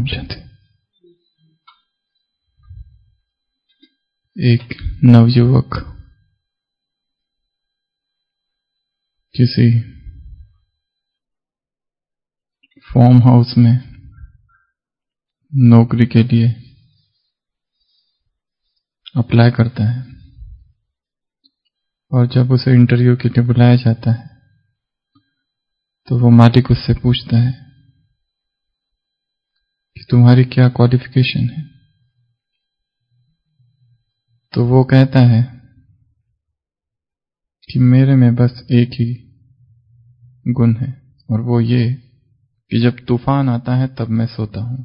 ओम शांति। एक नवयुवक किसी फार्म हाउस में नौकरी के लिए अप्लाई करता है और जब उसे इंटरव्यू के लिए बुलाया जाता है तो वो मालिक उससे पूछता है कि तुम्हारी क्या क्वालिफिकेशन है। तो वो कहता है कि मेरे में बस एक ही गुण है और वो ये कि जब तूफान आता है तब मैं सोता हूं।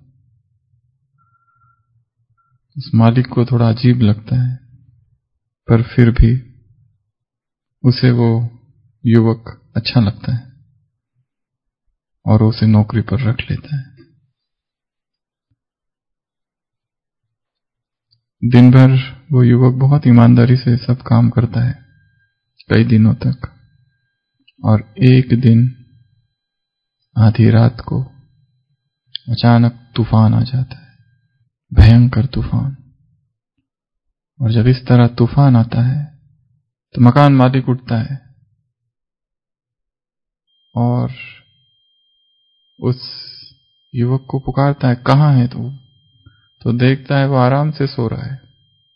उस मालिक को थोड़ा अजीब लगता है, पर फिर भी उसे वो युवक अच्छा लगता है और उसे नौकरी पर रख लेता है। दिन भर वो युवक बहुत ईमानदारी से सब काम करता है कई दिनों तक, और एक दिन आधी रात को अचानक तूफान आ जाता है, भयंकर तूफान। और जब इस तरह तूफान आता है तो मकान मालिक उठता है और उस युवक को पुकारता है, कहाँ है तू? तो देखता है वो आराम से सो रहा है,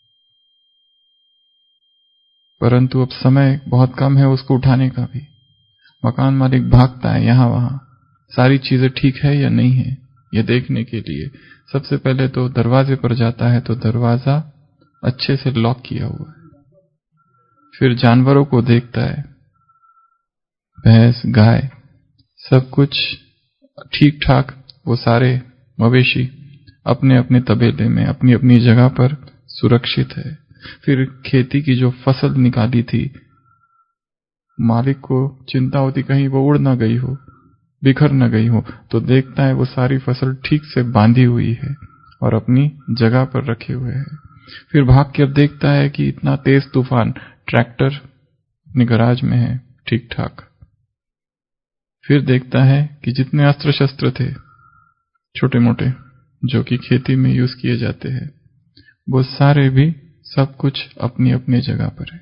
परंतु अब समय बहुत कम है उसको उठाने का भी। मकान मालिक भागता है यहां वहां, सारी चीजें ठीक है या नहीं है ये देखने के लिए। सबसे पहले तो दरवाजे पर जाता है तो दरवाजा अच्छे से लॉक किया हुआ है। फिर जानवरों को देखता है, भैंस गाय सब कुछ ठीक ठाक, वो सारे मवेशी अपने अपने तबेले में अपनी अपनी जगह पर सुरक्षित है। फिर खेती की जो फसल निकाली थी, मालिक को चिंता होती कहीं वो उड़ ना गई हो, बिखर न गई हो, तो देखता है वो सारी फसल ठीक से बांधी हुई है और अपनी जगह पर रखे हुए है। फिर भाग कर देखता है कि इतना तेज तूफान, ट्रैक्टर अपने गराज में है ठीक ठाक। फिर देखता है कि जितने अस्त्र शस्त्र थे छोटे मोटे जो कि खेती में यूज किए जाते हैं, वो सारे भी सब कुछ अपनी अपनी जगह पर है।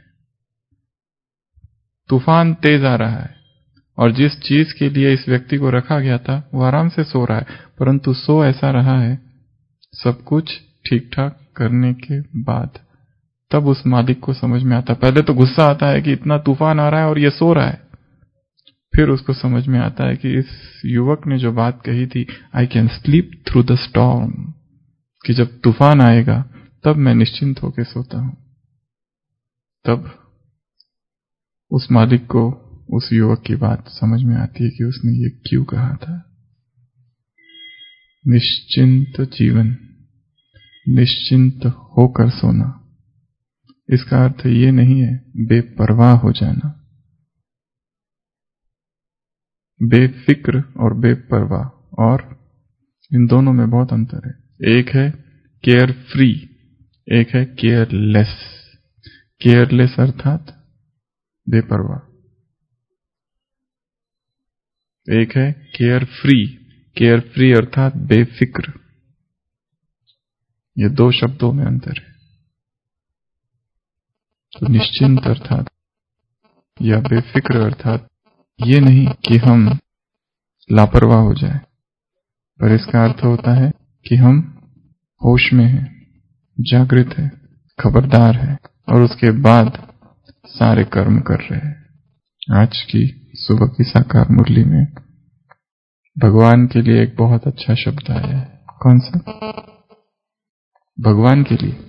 तूफान तेज आ रहा है और जिस चीज के लिए इस व्यक्ति को रखा गया था वो आराम से सो रहा है, परंतु सो ऐसा रहा है सब कुछ ठीक ठाक करने के बाद। तब उस मालिक को समझ में आता, पहले तो गुस्सा आता है कि इतना तूफान आ रहा है और ये सो रहा है। फिर उसको समझ में आता है कि इस युवक ने जो बात कही थी, I can sleep through the storm, कि जब तूफान आएगा तब मैं निश्चिंत होकर सोता हूं। तब उस मालिक को उस युवक की बात समझ में आती है कि उसने ये क्यों कहा था। निश्चिंत जीवन, निश्चिंत होकर सोना, इसका अर्थ ये नहीं है बेपरवाह हो जाना। बेफिक्र और बेपरवाह, और इन दोनों में बहुत अंतर है। एक है केयर फ्री, एक है केयरलेस। केयरलेस अर्थात बेपरवाह, एक है केयर फ्री। केयर फ्री अर्थात बेफिक्र। ये दो शब्दों में अंतर है। तो निश्चिंत अर्थात या बेफिक्र अर्थात ये नहीं कि हम लापरवाह हो जाए, पर इसका अर्थ होता है कि हम होश में हैं, जागृत है, खबरदार है और उसके बाद सारे कर्म कर रहे हैं। आज की सुबह की साकार मुरली में भगवान के लिए एक बहुत अच्छा शब्द आया है। कौन सा? भगवान के लिए।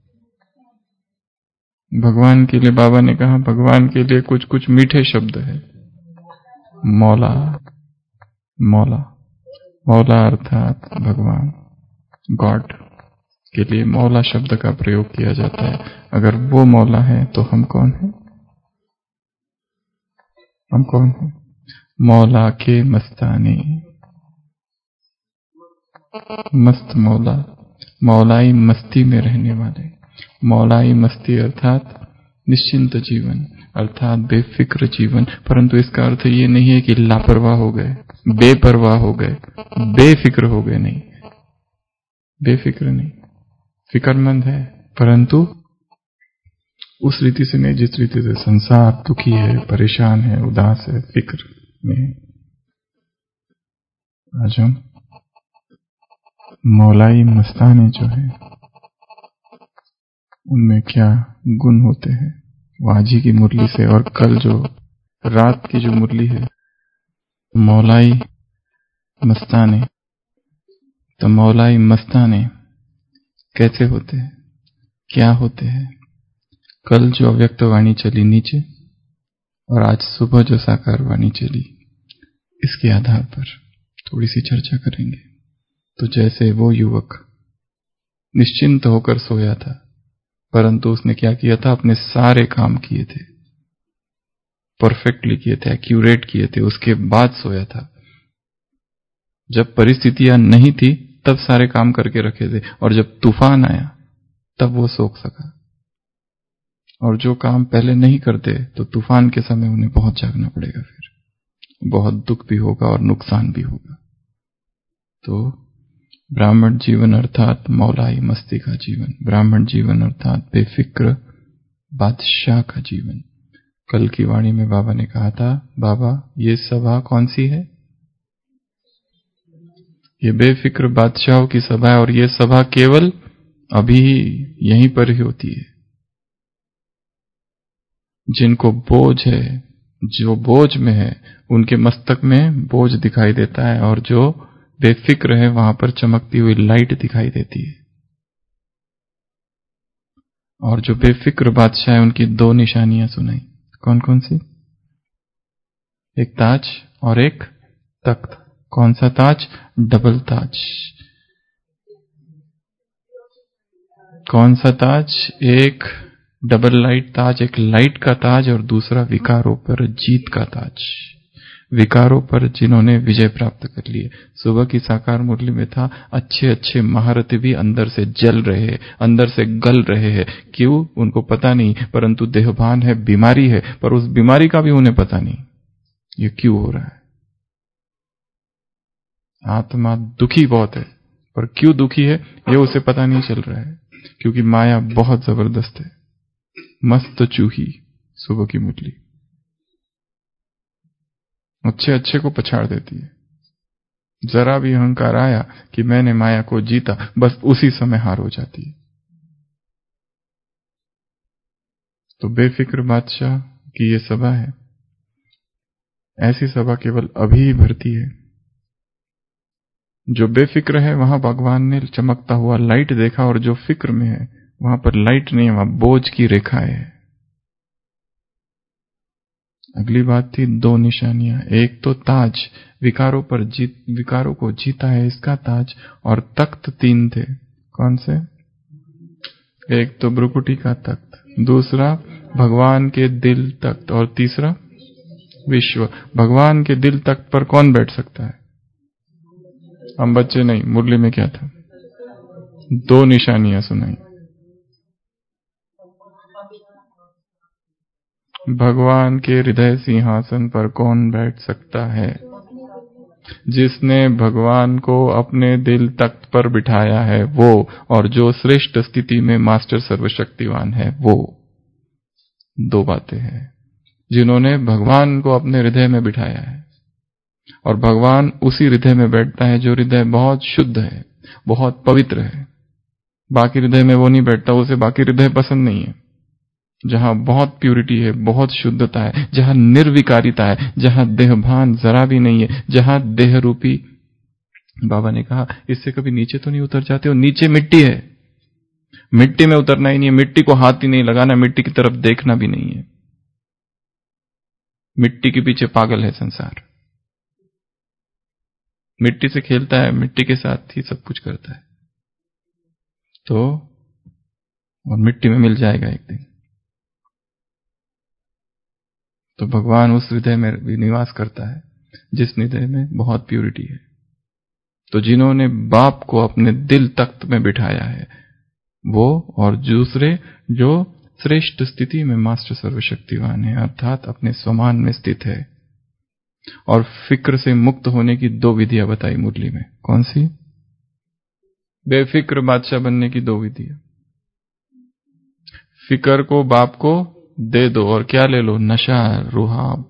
भगवान के लिए बाबा ने कहा, भगवान के लिए कुछ कुछ मीठे शब्द है। मौला, मौला, मौला अर्थात भगवान, गॉड के लिए मौला शब्द का प्रयोग किया जाता है। अगर वो मौला है तो हम कौन हैं? हम कौन हैं? मौला के मस्तानी, मस्त मौला, मौलाई मस्ती में रहने वाले। मौलाई मस्ती अर्थात निश्चिंत जीवन, अर्थात बेफिक्र जीवन। परंतु इसका अर्थ ये नहीं है कि लापरवाह हो गए, बेपरवाह हो गए, बेफिक्र हो गए, नहीं। बेफिक्र नहीं, फिक्रमंद है, परंतु उस रीति से नहीं जिस रीति से संसार दुखी है, परेशान है, उदास है, फिक्र में है। आज हम मौलाई मस्ताने जो है उनमें क्या गुण होते हैं, वो आज ही की मुरली से और कल जो रात की जो मुरली है मौलाई मस्ताने, तो मौलाई मस्ताने कैसे होते हैं, क्या होते हैं। कल जो अव्यक्त वाणी चली नीचे और आज सुबह जो साकार वाणी चली, इसके आधार पर थोड़ी सी चर्चा करेंगे। तो जैसे वो युवक निश्चिंत होकर सोया था, परंतु उसने क्या किया था, अपने सारे काम किए थे, परफेक्टली किए थे, एक्यूरेट किए थे, उसके बाद सोया था। जब परिस्थितियां नहीं थी तब सारे काम करके रखे थे, और जब तूफान आया तब वो सो सका। और जो काम पहले नहीं करते तो तूफान के समय उन्हें बहुत जागना पड़ेगा, फिर बहुत दुख भी होगा और नुकसान भी होगा। तो ब्राह्मण जीवन अर्थात मौलाई मस्ती का जीवन, ब्राह्मण जीवन अर्थात बेफिक्र बादशाह का जीवन। कल की वाणी में बाबा ने कहा था, बाबा ये सभा कौन सी है, ये बेफिक्र बादशाहों की सभा है, और ये सभा केवल अभी यहीं पर ही होती है। जिनको बोझ है, जो बोझ में है, उनके मस्तक में बोझ दिखाई देता है, और जो बेफिक्र है वहां पर चमकती हुई लाइट दिखाई देती है। और जो बेफिक्र बादशाह है उनकी दो निशानियां सुनाई, कौन कौन सी, एक ताज और एक तख्त। कौन सा ताज, डबल ताज। कौन सा ताज, एक डबल लाइट ताज, एक लाइट का ताज, और दूसरा विकारों पर जीत का ताज। विकारों पर जिन्होंने विजय प्राप्त कर ली। सुबह की साकार मुरली में था, अच्छे अच्छे महारथी भी अंदर से जल रहे हैं, अंदर से गल रहे हैं। क्यों, उनको पता नहीं, परंतु देहभान है, बीमारी है, पर उस बीमारी का भी उन्हें पता नहीं ये क्यों हो रहा है। आत्मा दुखी बहुत है, पर क्यों दुखी है ये उसे पता नहीं चल रहा है, क्योंकि माया बहुत जबरदस्त है। मस्त चूही सुबह की मुरली अच्छे अच्छे को पछाड़ देती है। जरा भी अहंकार आया कि मैंने माया को जीता, बस उसी समय हार हो जाती है। तो बेफिक्र बादशाह की ये सभा है, ऐसी सभा केवल अभी ही भरती है। जो बेफिक्र है वहां भगवान ने चमकता हुआ लाइट देखा, और जो फिक्र में है वहां पर लाइट नहीं है, वहां बोझ की रेखाएं है। अगली बात थी दो निशानियां, एक तो ताज, विकारों पर जीत, विकारों को जीता है इसका ताज, और तख्त तीन थे। कौन से, एक तो ब्रुकुटी का तख्त, दूसरा भगवान के दिल तख्त, और तीसरा विश्व। भगवान के दिल तख्त पर कौन बैठ सकता है, हम बच्चे नहीं। मुरली में क्या था, दो निशानियां सुनाई। भगवान के हृदय सिंहासन पर कौन बैठ सकता है, जिसने भगवान को अपने दिल तख्त पर बिठाया है वो, और जो श्रेष्ठ स्थिति में मास्टर सर्वशक्तिवान है वो। दो बातें हैं, जिन्होंने भगवान को अपने हृदय में बिठाया है, और भगवान उसी हृदय में बैठता है जो हृदय बहुत शुद्ध है, बहुत पवित्र है। बाकी हृदय में वो नहीं बैठता, उसे बाकी हृदय पसंद नहीं है। जहां बहुत प्यूरिटी है, बहुत शुद्धता है, जहां निर्विकारिता है, जहां देहभान जरा भी नहीं है, जहां देह रूपी, बाबा ने कहा इससे कभी नीचे तो नहीं उतर जाते हो, नीचे मिट्टी है, मिट्टी में उतरना ही नहीं है, मिट्टी को हाथ ही नहीं लगाना, मिट्टी की तरफ देखना भी नहीं है। मिट्टी के पीछे पागल है संसार, मिट्टी से खेलता है, मिट्टी के साथ ही सब कुछ करता है, तो और मिट्टी में मिल जाएगा एक दिन। तो भगवान उस हृदय में भी निवास करता है जिस हृदय में बहुत प्यूरिटी है। तो जिन्होंने बाप को अपने दिल तख्त में बिठाया है वो, और दूसरे जो श्रेष्ठ स्थिति में मास्टर सर्वशक्तिवान है, अर्थात अपने स्वमान में स्थित है। और फिक्र से मुक्त होने की दो विधियां बताई मुरली में, कौन सी, बेफिक्र बादशाह बनने की दो विधि है। फिक्र को बाप को दे दो और क्या ले लो? नशा, रुहाब,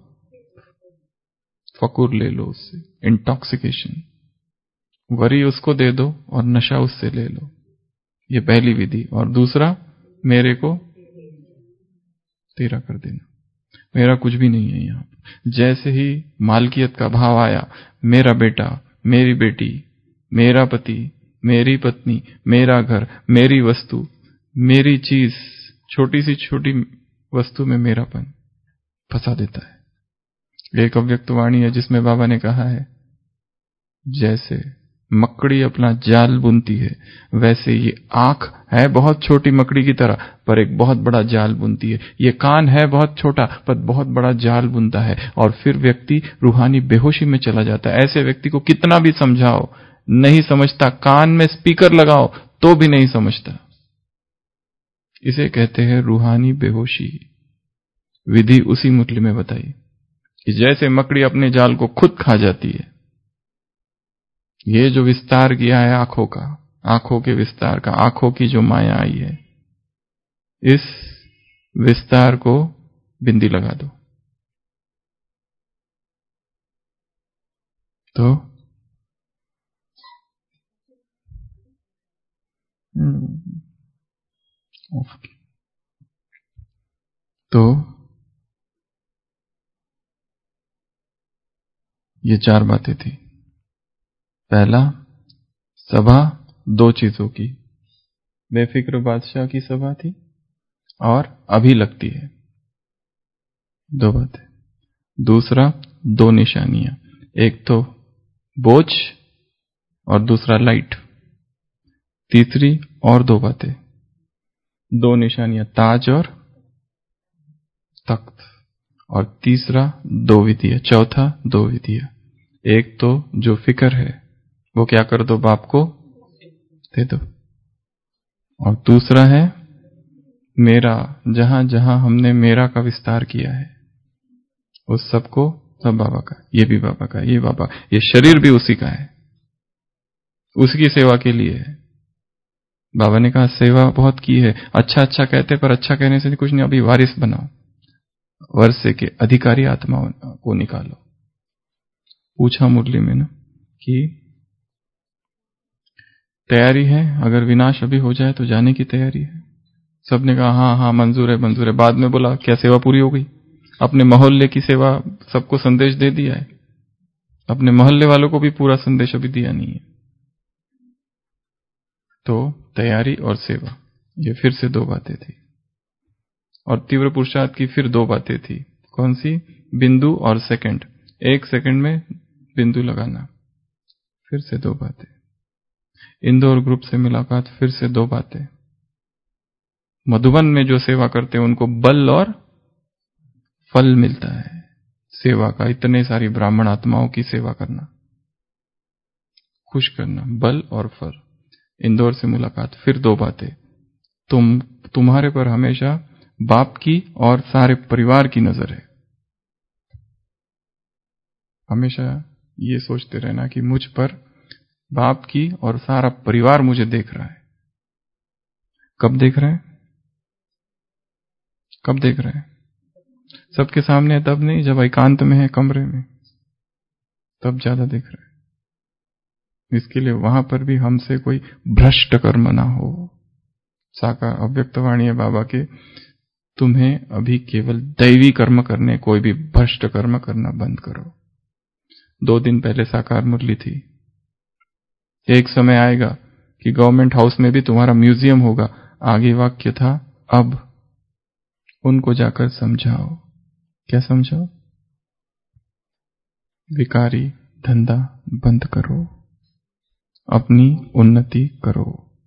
फकुर ले लो, उससे इंटॉक्सिकेशन। वरी उसको दे दो और नशा उससे ले लो। ये पहली विधि। और दूसरा, मेरे को तेरा कर देना। मेरा कुछ भी नहीं है यहां। जैसे ही मालकियत का भाव आया, मेरा बेटा, मेरी बेटी, मेरा पति, मेरी पत्नी, मेरा घर, मेरी वस्तु, मेरी चीज, छोटी सी छोटी वस्तु में मेरापन फंसा देता है। एक अव्यक्त वाणी है जिसमें बाबा ने कहा है, जैसे मकड़ी अपना जाल बुनती है, वैसे ये आंख है बहुत छोटी मकड़ी की तरह, पर एक बहुत बड़ा जाल बुनती है। ये कान है बहुत छोटा, पर बहुत बड़ा जाल बुनता है। और फिर व्यक्ति रूहानी बेहोशी में चला जाता है। ऐसे व्यक्ति को कितना भी समझाओ, नहीं समझता। कान में स्पीकर लगाओ तो भी नहीं समझता। इसे कहते हैं रूहानी बेहोशी। विधि उसी मुरली में बताई कि जैसे मकड़ी अपने जाल को खुद खा जाती है, ये जो विस्तार किया है आंखों का, आंखों के विस्तार का, आंखों की जो माया आई है, इस विस्तार को बिंदी लगा दो तो ये चार बातें थी। पहला, सभा दो चीजों की, बेफिक्र बादशाह की सभा थी और अभी लगती है, दो बातें। दूसरा, दो निशानियां, एक तो बोझ और दूसरा लाइट। तीसरी और दो बातें, दो निशानियां, ताज और तख्त। और तीसरा दो विधियां, चौथा दो विधियां। एक तो जो फिक्र है वो क्या कर दो? बाप को दे दो। और दूसरा है मेरा, जहां जहां हमने मेरा का विस्तार किया है उस सबको, सब बाबा का, ये भी बाबा का, ये बाबा, ये शरीर भी उसी का है, उसकी सेवा के लिए है। बाबा ने कहा सेवा बहुत की है, अच्छा अच्छा कहते, पर अच्छा कहने से कुछ नहीं, अभी वारिस बनाओ, वर्षे के अधिकारी आत्माओं को निकालो। पूछा मुरली में ना कि तैयारी है, अगर विनाश अभी हो जाए तो जाने की तैयारी है? सबने कहा हाँ हाँ मंजूर है मंजूर है। बाद में बोला क्या सेवा पूरी हो गई? अपने मोहल्ले की सेवा, सबको संदेश दे दिया है, अपने मोहल्ले वालों को भी पूरा संदेश अभी दिया नहीं है। तो तैयारी और सेवा, ये फिर से दो बातें थी। और तीव्र पुरुषार्थ की फिर दो बातें थी। कौन सी? बिंदु और सेकंड, एक सेकंड में बिंदु लगाना, फिर से दो बातें। इंदौर ग्रुप से मुलाकात, फिर से दो बातें। मधुबन में जो सेवा करते हैं उनको बल और फल मिलता है सेवा का। इतने सारी ब्राह्मण आत्माओं की सेवा करना, खुश करना, बल और फल। इंदौर से मुलाकात, फिर दो बातें। तुम्हारे पर हमेशा बाप की और सारे परिवार की नजर है। हमेशा ये सोचते रहना कि मुझ पर बाप की और सारा परिवार मुझे देख रहा है। कब देख रहे हैं? कब देख रहे हैं? सबके सामने तब नहीं, जब एकांत में है कमरे में, तब ज्यादा देख रहे हैं। इसके लिए वहां पर भी हमसे कोई भ्रष्ट कर्म ना हो। साकार अव्यक्त वाणी है बाबा के, तुम्हें अभी केवल दैवी कर्म करने, कोई भी भ्रष्ट कर्म करना बंद करो। 2 दिन पहले साकार मुरली थी। एक समय आएगा कि गवर्नमेंट हाउस में भी तुम्हारा म्यूजियम होगा। आगे वाक्य था, अब उनको जाकर समझाओ। क्या समझाओ? विकारी धंधा बंद करो, अपनी उन्नति करो।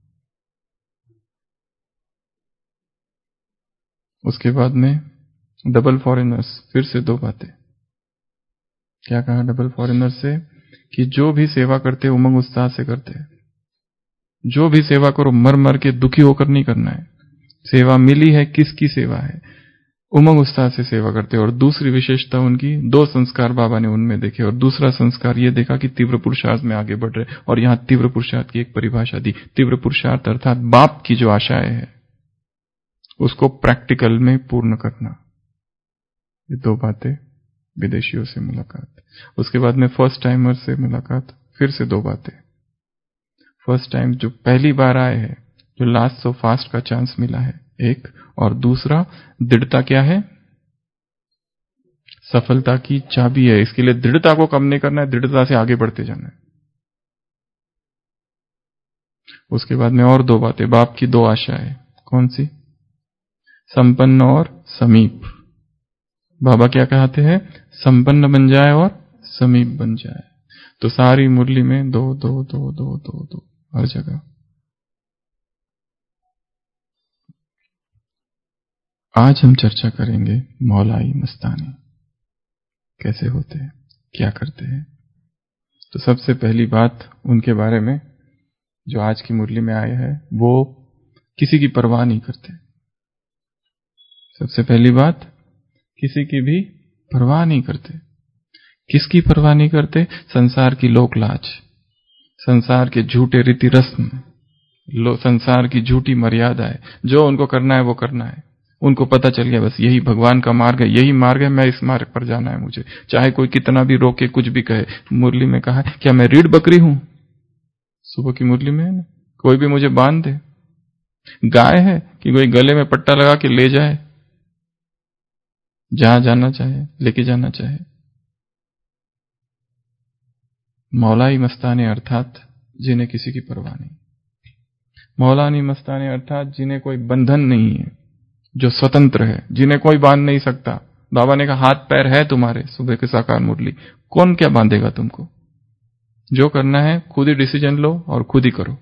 उसके बाद में डबल फॉरेनर्स, फिर से दो बातें। क्या कहा डबल फॉरेनर्स से? कि जो भी सेवा करते उमंग उत्साह से करते, जो भी सेवा करो मर मर के दुखी होकर नहीं करना है। सेवा मिली है, किसकी सेवा है? उमंग उत्साह से सेवा करते। और दूसरी विशेषता उनकी, 2 संस्कार बाबा ने उनमें देखे। और दूसरा संस्कार ये देखा कि तीव्र पुरुषार्थ में आगे बढ़ रहे। और यहां तीव्र पुरुषार्थ की एक परिभाषा दी। तीव्र पुरुषार्थ अर्थात बाप की जो आशाएं है उसको प्रैक्टिकल में पूर्ण करना। ये 2 बातें, विदेशियों से मुलाकात, उसके बाद में फर्स्ट टाइमर से मुलाकात, फिर से 2 बातें। फर्स्ट टाइम जो पहली बार आए हैं, जो लास्ट सो फास्ट का चांस मिला है एक, और दूसरा दृढ़ता क्या है, सफलता की चाबी है। इसके लिए दृढ़ता को कम नहीं करना है, दृढ़ता से आगे बढ़ते जाना है। उसके बाद में और 2 बातें, बाप की 2 आशाएं, कौन सी, संपन्न और समीप। बाबा क्या कहते हैं, संपन्न बन जाए और समीप बन जाए। तो सारी मुरली में 2 2 2 2 2 2 हर जगह। आज हम चर्चा करेंगे मौलाई मस्तानी कैसे होते हैं, क्या करते हैं। तो सबसे पहली बात उनके बारे में जो आज की मुरली में आया है, वो किसी की परवाह नहीं करते। सबसे पहली बात, किसी की भी परवाह नहीं करते। किसकी परवाह नहीं करते, संसार की लोक लाज, संसार के झूठे रीति रस्म, संसार की झूठी मर्यादाएं, जो उनको करना है वो करना है। उनको पता चल गया बस यही भगवान का मार्ग है, यही मार्ग है, मैं इस मार्ग पर जाना है मुझे, चाहे कोई कितना भी रोके, कुछ भी कहे। मुरली में कहा, क्या मैं रीढ़ बकरी हूं? सुबह की मुरली में है ना, कोई भी मुझे बांध दे। गाय है कि कोई गले में पट्टा लगा के ले जाए, जहां जाना चाहे लेके जाना चाहे। मौलाई मस्ताने अर्थात जिन्हें किसी की परवाह नहीं। मौलानी मस्ताने अर्थात जिन्हें कोई बंधन नहीं है, जो स्वतंत्र है, जिन्हें कोई बांध नहीं सकता। बाबा ने कहा, हाथ पैर है तुम्हारे, सुबह के साकार मुरली, कौन क्या बांधेगा तुमको? जो करना है खुद ही डिसीजन लो और खुद ही करो,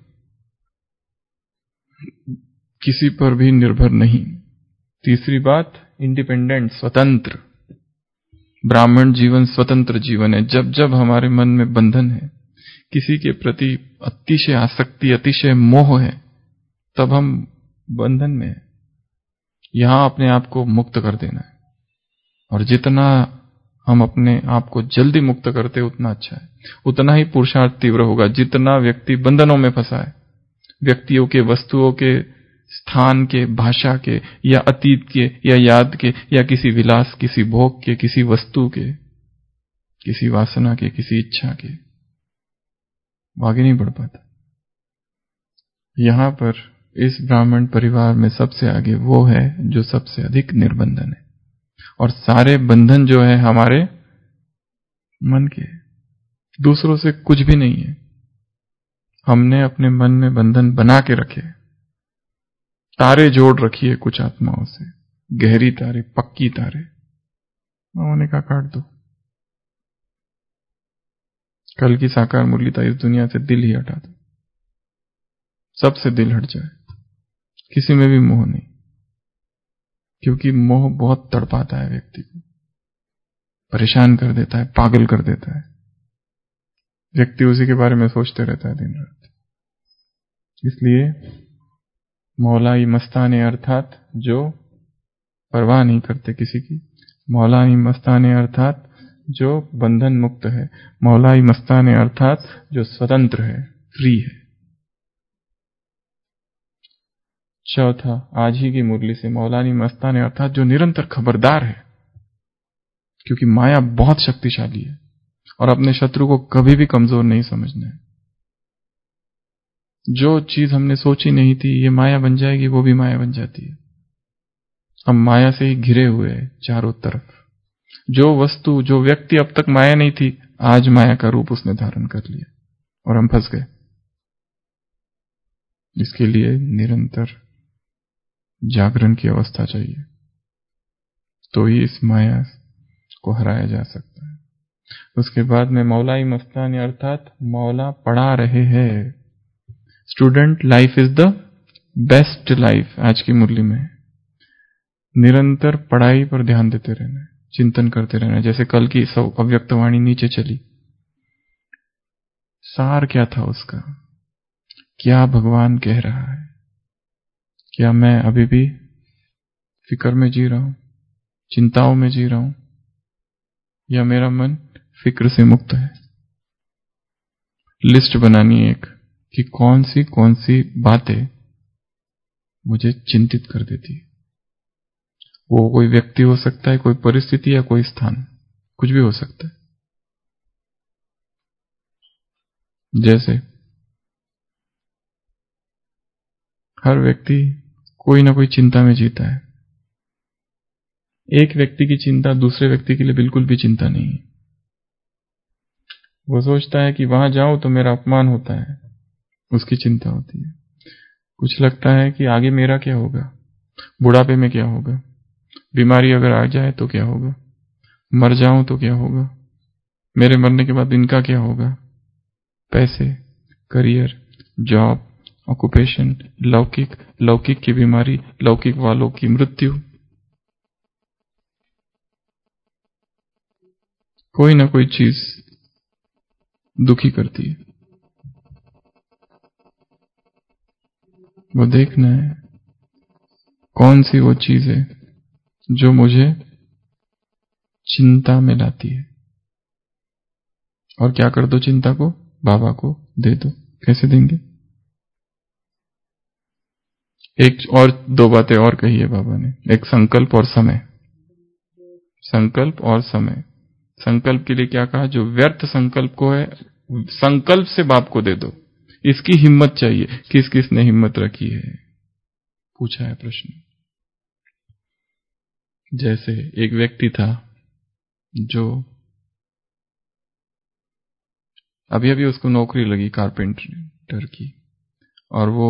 किसी पर भी निर्भर नहीं। तीसरी बात, इंडिपेंडेंट, स्वतंत्र। ब्राह्मण जीवन स्वतंत्र जीवन है। जब जब हमारे मन में बंधन है, किसी के प्रति अतिशय आसक्ति, अतिशय मोह है, तब हम बंधन में हैं। यहां अपने आप को मुक्त कर देना है। और जितना हम अपने आप को जल्दी मुक्त करते उतना अच्छा है, उतना ही पुरुषार्थ तीव्र होगा। जितना व्यक्ति बंधनों में फंसा है, व्यक्तियों के, वस्तुओं के, स्थान के, भाषा के, या अतीत के, या याद के, या किसी विलास, किसी भोग के, किसी वस्तु के, किसी वासना के, किसी इच्छा के, आगे नहीं बढ़ पाता। यहां पर इस ब्राह्मण परिवार में सबसे आगे वो है जो सबसे अधिक निर्बंधन है। और सारे बंधन जो है हमारे मन के, दूसरों से कुछ भी नहीं है। हमने अपने मन में बंधन बना के रखे, तारे जोड़ रखी है कुछ आत्माओं से, गहरी तारे, पक्की तारे। उन्होंने कहा, काट दो। कल की साकार मुरली था, इस दुनिया से दिल ही हटा दो, सबसे दिल हट जाए, किसी में भी मोह नहीं। क्योंकि मोह बहुत तड़पाता है व्यक्ति को, परेशान कर देता है, पागल कर देता है। व्यक्ति उसी के बारे में सोचते रहता है दिन रात। इसलिए मौलाई मस्ताने अर्थात जो परवाह नहीं करते किसी की, मौलाई मस्ताने अर्थात जो बंधन मुक्त है, मौलाई मस्ताने अर्थात जो स्वतंत्र है, फ्री है। चौथा, आज ही की मुरली से, मौलानी मस्ताने अर्थात जो निरंतर खबरदार है, क्योंकि माया बहुत शक्तिशाली है और अपने शत्रु को कभी भी कमजोर नहीं समझना है। जो चीज हमने सोची नहीं थी ये माया बन जाएगी, वो भी माया बन जाती है। हम माया से ही घिरे हुए हैं चारों तरफ। जो वस्तु, जो व्यक्ति अब तक माया नहीं थी, आज माया का रूप उसने धारण कर लिया और हम फंस गए। इसके लिए निरंतर जागरण की अवस्था चाहिए, तो ही इस माया को हराया जा सकता है। उसके बाद में मौलाई मस्तानी अर्थात मौला पढ़ा रहे हैं। Student life is the best life. आज की मुरली में निरंतर पढ़ाई पर ध्यान देते रहना है, चिंतन करते रहना है। जैसे कल की अव्यक्तवाणी नीचे चली, सार क्या था उसका, क्या भगवान कह रहा है, क्या मैं अभी भी फिक्र में जी रहा हूं, चिंताओं में जी रहा हूं या मेरा मन फिक्र से मुक्त है। लिस्ट बनानी है एक कि कौन सी बातें मुझे चिंतित कर देती है। वो कोई व्यक्ति हो सकता है, कोई परिस्थिति या कोई स्थान, कुछ भी हो सकता है। जैसे हर व्यक्ति कोई ना कोई चिंता में जीता है। एक व्यक्ति की चिंता दूसरे व्यक्ति के लिए बिल्कुल भी चिंता नहीं है। वो सोचता है कि वहां जाऊं तो मेरा अपमान होता है, उसकी चिंता होती है। कुछ लगता है कि आगे मेरा क्या होगा, बुढ़ापे में क्या होगा, बीमारी अगर आ जाए तो क्या होगा, मर जाऊं तो क्या होगा, मेरे मरने के बाद इनका क्या होगा। पैसे, करियर, जॉब, ऑक्यूपेशन, लौकिक की बीमारी, लौकिक वालों की मृत्यु, कोई ना कोई चीज दुखी करती है। वो देखना है कौन सी वो चीज है जो मुझे चिंता में लाती है, और क्या कर दो चिंता को, बाबा को दे दो। कैसे देंगे? एक और दो बातें और कही है बाबा ने, एक संकल्प और समय। संकल्प और समय। संकल्प के लिए क्या कहा? जो व्यर्थ संकल्प को है, संकल्प से बाप को दे दो। इसकी हिम्मत चाहिए। किस किस ने हिम्मत रखी है? पूछा है प्रश्न। जैसे एक व्यक्ति था जो अभी अभी उसको नौकरी लगी कारपेंटर की, और वो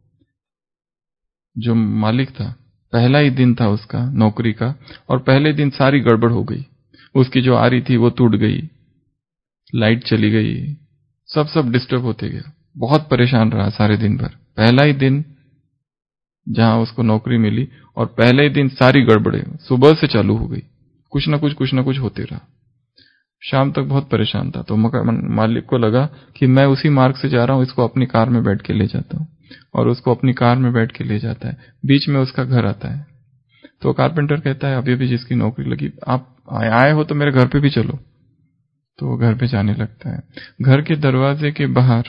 जो मालिक था, पहला ही दिन था उसका नौकरी का, और पहले दिन सारी गड़बड़ हो गई। उसकी जो आरी थी वो टूट गई, लाइट चली गई, सब डिस्टर्ब होते गया। बहुत परेशान रहा सारे दिन भर। पहला ही दिन जहां उसको नौकरी मिली, और पहले ही दिन सारी गड़बड़े सुबह से चालू हो गई। कुछ ना कुछ होते रहा। शाम तक बहुत परेशान था। तो मालिक को लगा कि मैं उसी मार्ग से जा रहा हूं, इसको अपनी कार में बैठ के ले जाता हूं। और उसको अपनी कार में बैठ के ले जाता है। बीच में उसका घर आता है। तो कारपेंटर कहता है, अभी अभी जिसकी नौकरी लगी, आप आए हो तो मेरे घर पे भी चलो। तो वो घर पे जाने लगता है। घर के दरवाजे के बाहर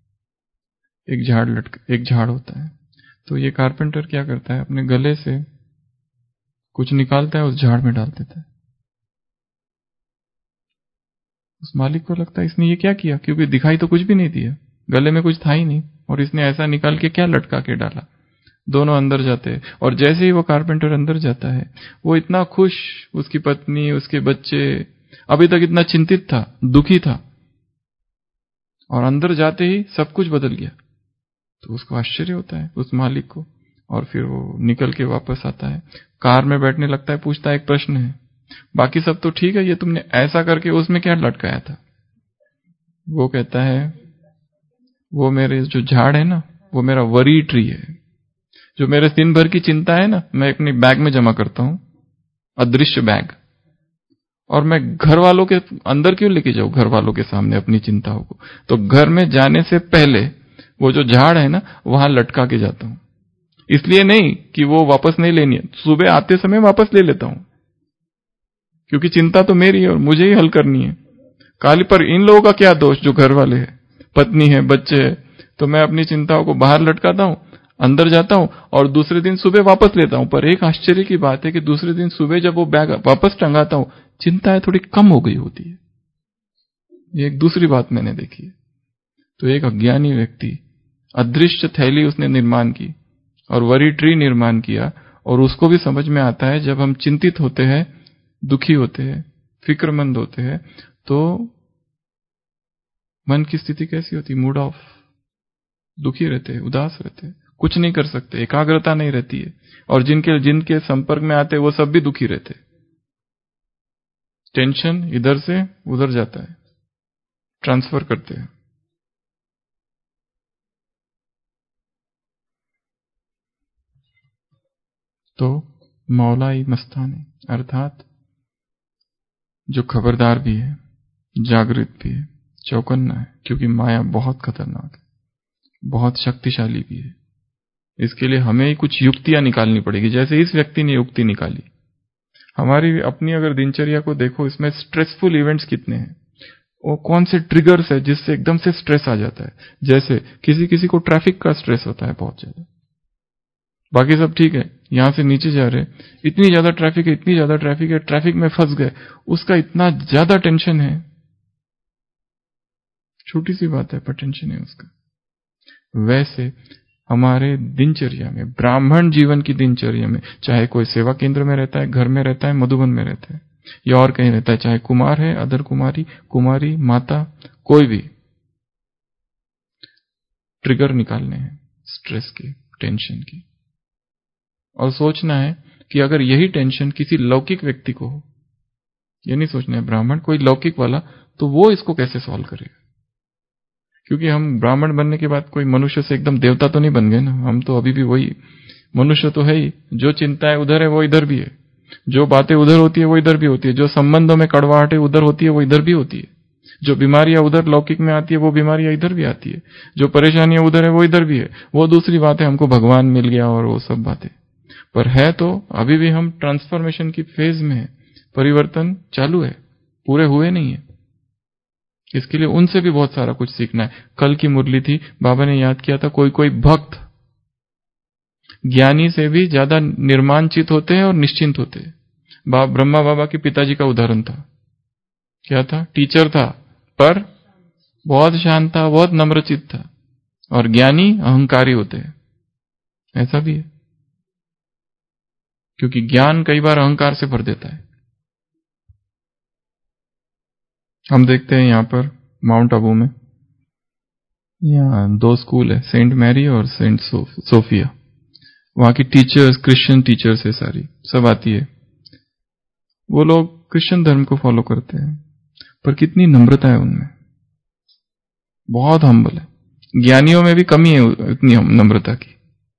एक झाड़ होता है। तो ये कारपेंटर क्या करता है, अपने गले से कुछ निकालता है, उस झाड़ में डाल देता है। उस मालिक को लगता है इसने ये क्या किया, क्योंकि दिखाई तो कुछ भी नहीं दिया, गले में कुछ था ही नहीं, और इसने ऐसा निकाल के क्या लटका के डाला। दोनों अंदर जाते हैं, और जैसे ही वो कारपेंटर अंदर जाता है, वो इतना खुश, उसकी पत्नी, उसके बच्चे, अभी तक इतना चिंतित था, दुखी था, और अंदर जाते ही सब कुछ बदल गया। तो उसको आश्चर्य होता है उस मालिक को। और फिर वो निकल के वापस आता है, कार में बैठने लगता है, पूछता है, एक प्रश्न है, बाकी सब तो ठीक है, ये तुमने ऐसा करके उसमें क्या लटकाया था? वो कहता है, वो मेरे जो झाड़ है ना, वो मेरा वरी ट्री है। जो मेरे दिन भर की चिंता है ना, मैं अपनी बैग में जमा करता हूं, अदृश्य बैग। और मैं घर वालों के अंदर क्यों लेके जाऊं, घर वालों के सामने अपनी चिंताओं को? तो घर में जाने से पहले वो जो झाड़ है ना, वहां लटका के जाता हूं। इसलिए नहीं कि वो वापस नहीं लेनी है, सुबह आते समय वापस ले लेता हूं, क्योंकि चिंता तो मेरी है और मुझे ही हल करनी है। काली पर इन लोगों का क्या दोष, जो घर वाले हैं, पत्नी है, बच्चे है। तो मैं अपनी चिंताओं को बाहर लटकाता हूं, अंदर जाता हूं, और दूसरे दिन सुबह वापस लेता हूं। पर एक आश्चर्य की बात है कि दूसरे दिन सुबह जब वो बैग वापस टंगाता हूं, चिंताएं थोड़ी कम हो गई होती है। ये एक दूसरी बात मैंने देखी है। तो एक अज्ञानी व्यक्ति, अदृश्य थैली उसने निर्माण की और वरी ट्री निर्माण किया, और उसको भी समझ में आता है जब हम चिंतित होते हैं, दुखी होते हैं, फिक्रमंद होते हैं, तो मन की स्थिति कैसी होती, मूड ऑफ, दुखी रहते हैं, उदास रहते हैं, कुछ नहीं कर सकते, एकाग्रता नहीं रहती है। और जिनके संपर्क में आते हैं वो सब भी दुखी रहते हैं। टेंशन इधर से उधर जाता है, ट्रांसफर करते हैं। तो मौलाई मस्तानी, अर्थात जो खबरदार भी है, जागृत भी है, चौकन्ना है, क्योंकि माया बहुत खतरनाक है, बहुत शक्तिशाली भी है। इसके लिए हमें ही कुछ युक्तियां निकालनी पड़ेगी। जैसे इस व्यक्ति ने युक्ति निकाली, हमारी अपनी अगर दिनचर्या को देखो, इसमें स्ट्रेसफुल इवेंट्स कितने हैं, वो कौन से ट्रिगर्स है जिससे एकदम से स्ट्रेस आ जाता है। जैसे किसी किसी को ट्रैफिक का स्ट्रेस होता है बहुत ज्यादा, बाकी सब ठीक है, यहां से नीचे जा रहे, इतनी ज्यादा ट्रैफिक है, इतनी ज्यादा ट्रैफिक है, ट्रैफिक में फंस गए, उसका इतना ज्यादा टेंशन है। छोटी सी बात है पर टेंशन है उसका। वैसे हमारे दिनचर्या में, ब्राह्मण जीवन की दिनचर्या में, चाहे कोई सेवा केंद्र में रहता है, घर में रहता है, मधुबन में रहता है या और कहीं रहता है, चाहे कुमार है, अदर कुमारी, कुमारी, माता, कोई भी, ट्रिगर निकालने हैं स्ट्रेस के, टेंशन की, और सोचना है कि अगर यही टेंशन किसी लौकिक व्यक्ति को हो, ये नहीं सोचना है ब्राह्मण कोई लौकिक वाला, तो वो इसको कैसे सॉल्व करेगा। क्योंकि हम ब्राह्मण बनने के बाद कोई मनुष्य से एकदम देवता तो नहीं बन गए ना, हम तो अभी भी वही मनुष्य तो है ही। जो चिंता है उधर है वो इधर भी है, जो बातें उधर होती है वो इधर भी होती है, जो संबंधों में कड़वाहटें उधर होती है वो इधर भी होती है, जो बीमारियां उधर लौकिक में आती है वो बीमारियां इधर भी आती है, जो परेशानियां उधर है वो इधर भी है। वो दूसरी बात है, हमको भगवान मिल गया और वो सब बातें, पर है तो अभी भी हम ट्रांसफॉर्मेशन की फेज में है, परिवर्तन चालू है, पूरे हुए नहीं है। इसके लिए उनसे भी बहुत सारा कुछ सीखना है। कल की मुरली थी, बाबा ने याद किया था, कोई कोई भक्त ज्ञानी से भी ज्यादा निर्माणचित होते हैं और निश्चिंत होते हैं। ब्रह्मा बाबा के पिताजी का उदाहरण था, क्या था, टीचर था पर बहुत शांत था, बहुत नम्रचित था, और ज्ञानी अहंकारी होते हैं, ऐसा भी है, क्योंकि ज्ञान कई बार अहंकार से भर देता है। हम देखते हैं यहां पर माउंट आबू में यहाँ 2 स्कूल है, सेंट मैरी और सेंट सोफिया। वहां की टीचर्स क्रिश्चियन टीचर्स है, सारी सब आती है। वो लोग क्रिश्चियन धर्म को फॉलो करते हैं, पर कितनी नम्रता है उनमें, बहुत हम्बल है। ज्ञानियों में भी कमी है इतनी नम्रता की,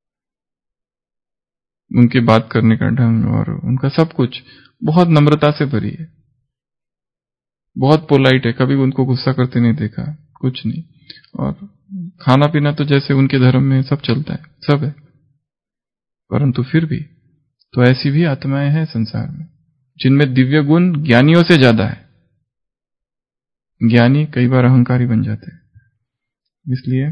उनकी बात करने का ढंग और उनका सब कुछ बहुत नम्रता से भरी है, बहुत पोलाइट है, कभी उनको गुस्सा करते नहीं देखा, कुछ नहीं। और खाना पीना तो जैसे उनके धर्म में सब चलता है, सब है, परंतु फिर भी तो ऐसी भी आत्माएं हैं संसार में जिनमें दिव्य गुण ज्ञानियों से ज्यादा है। ज्ञानी कई बार अहंकारी बन जाते हैं, इसलिए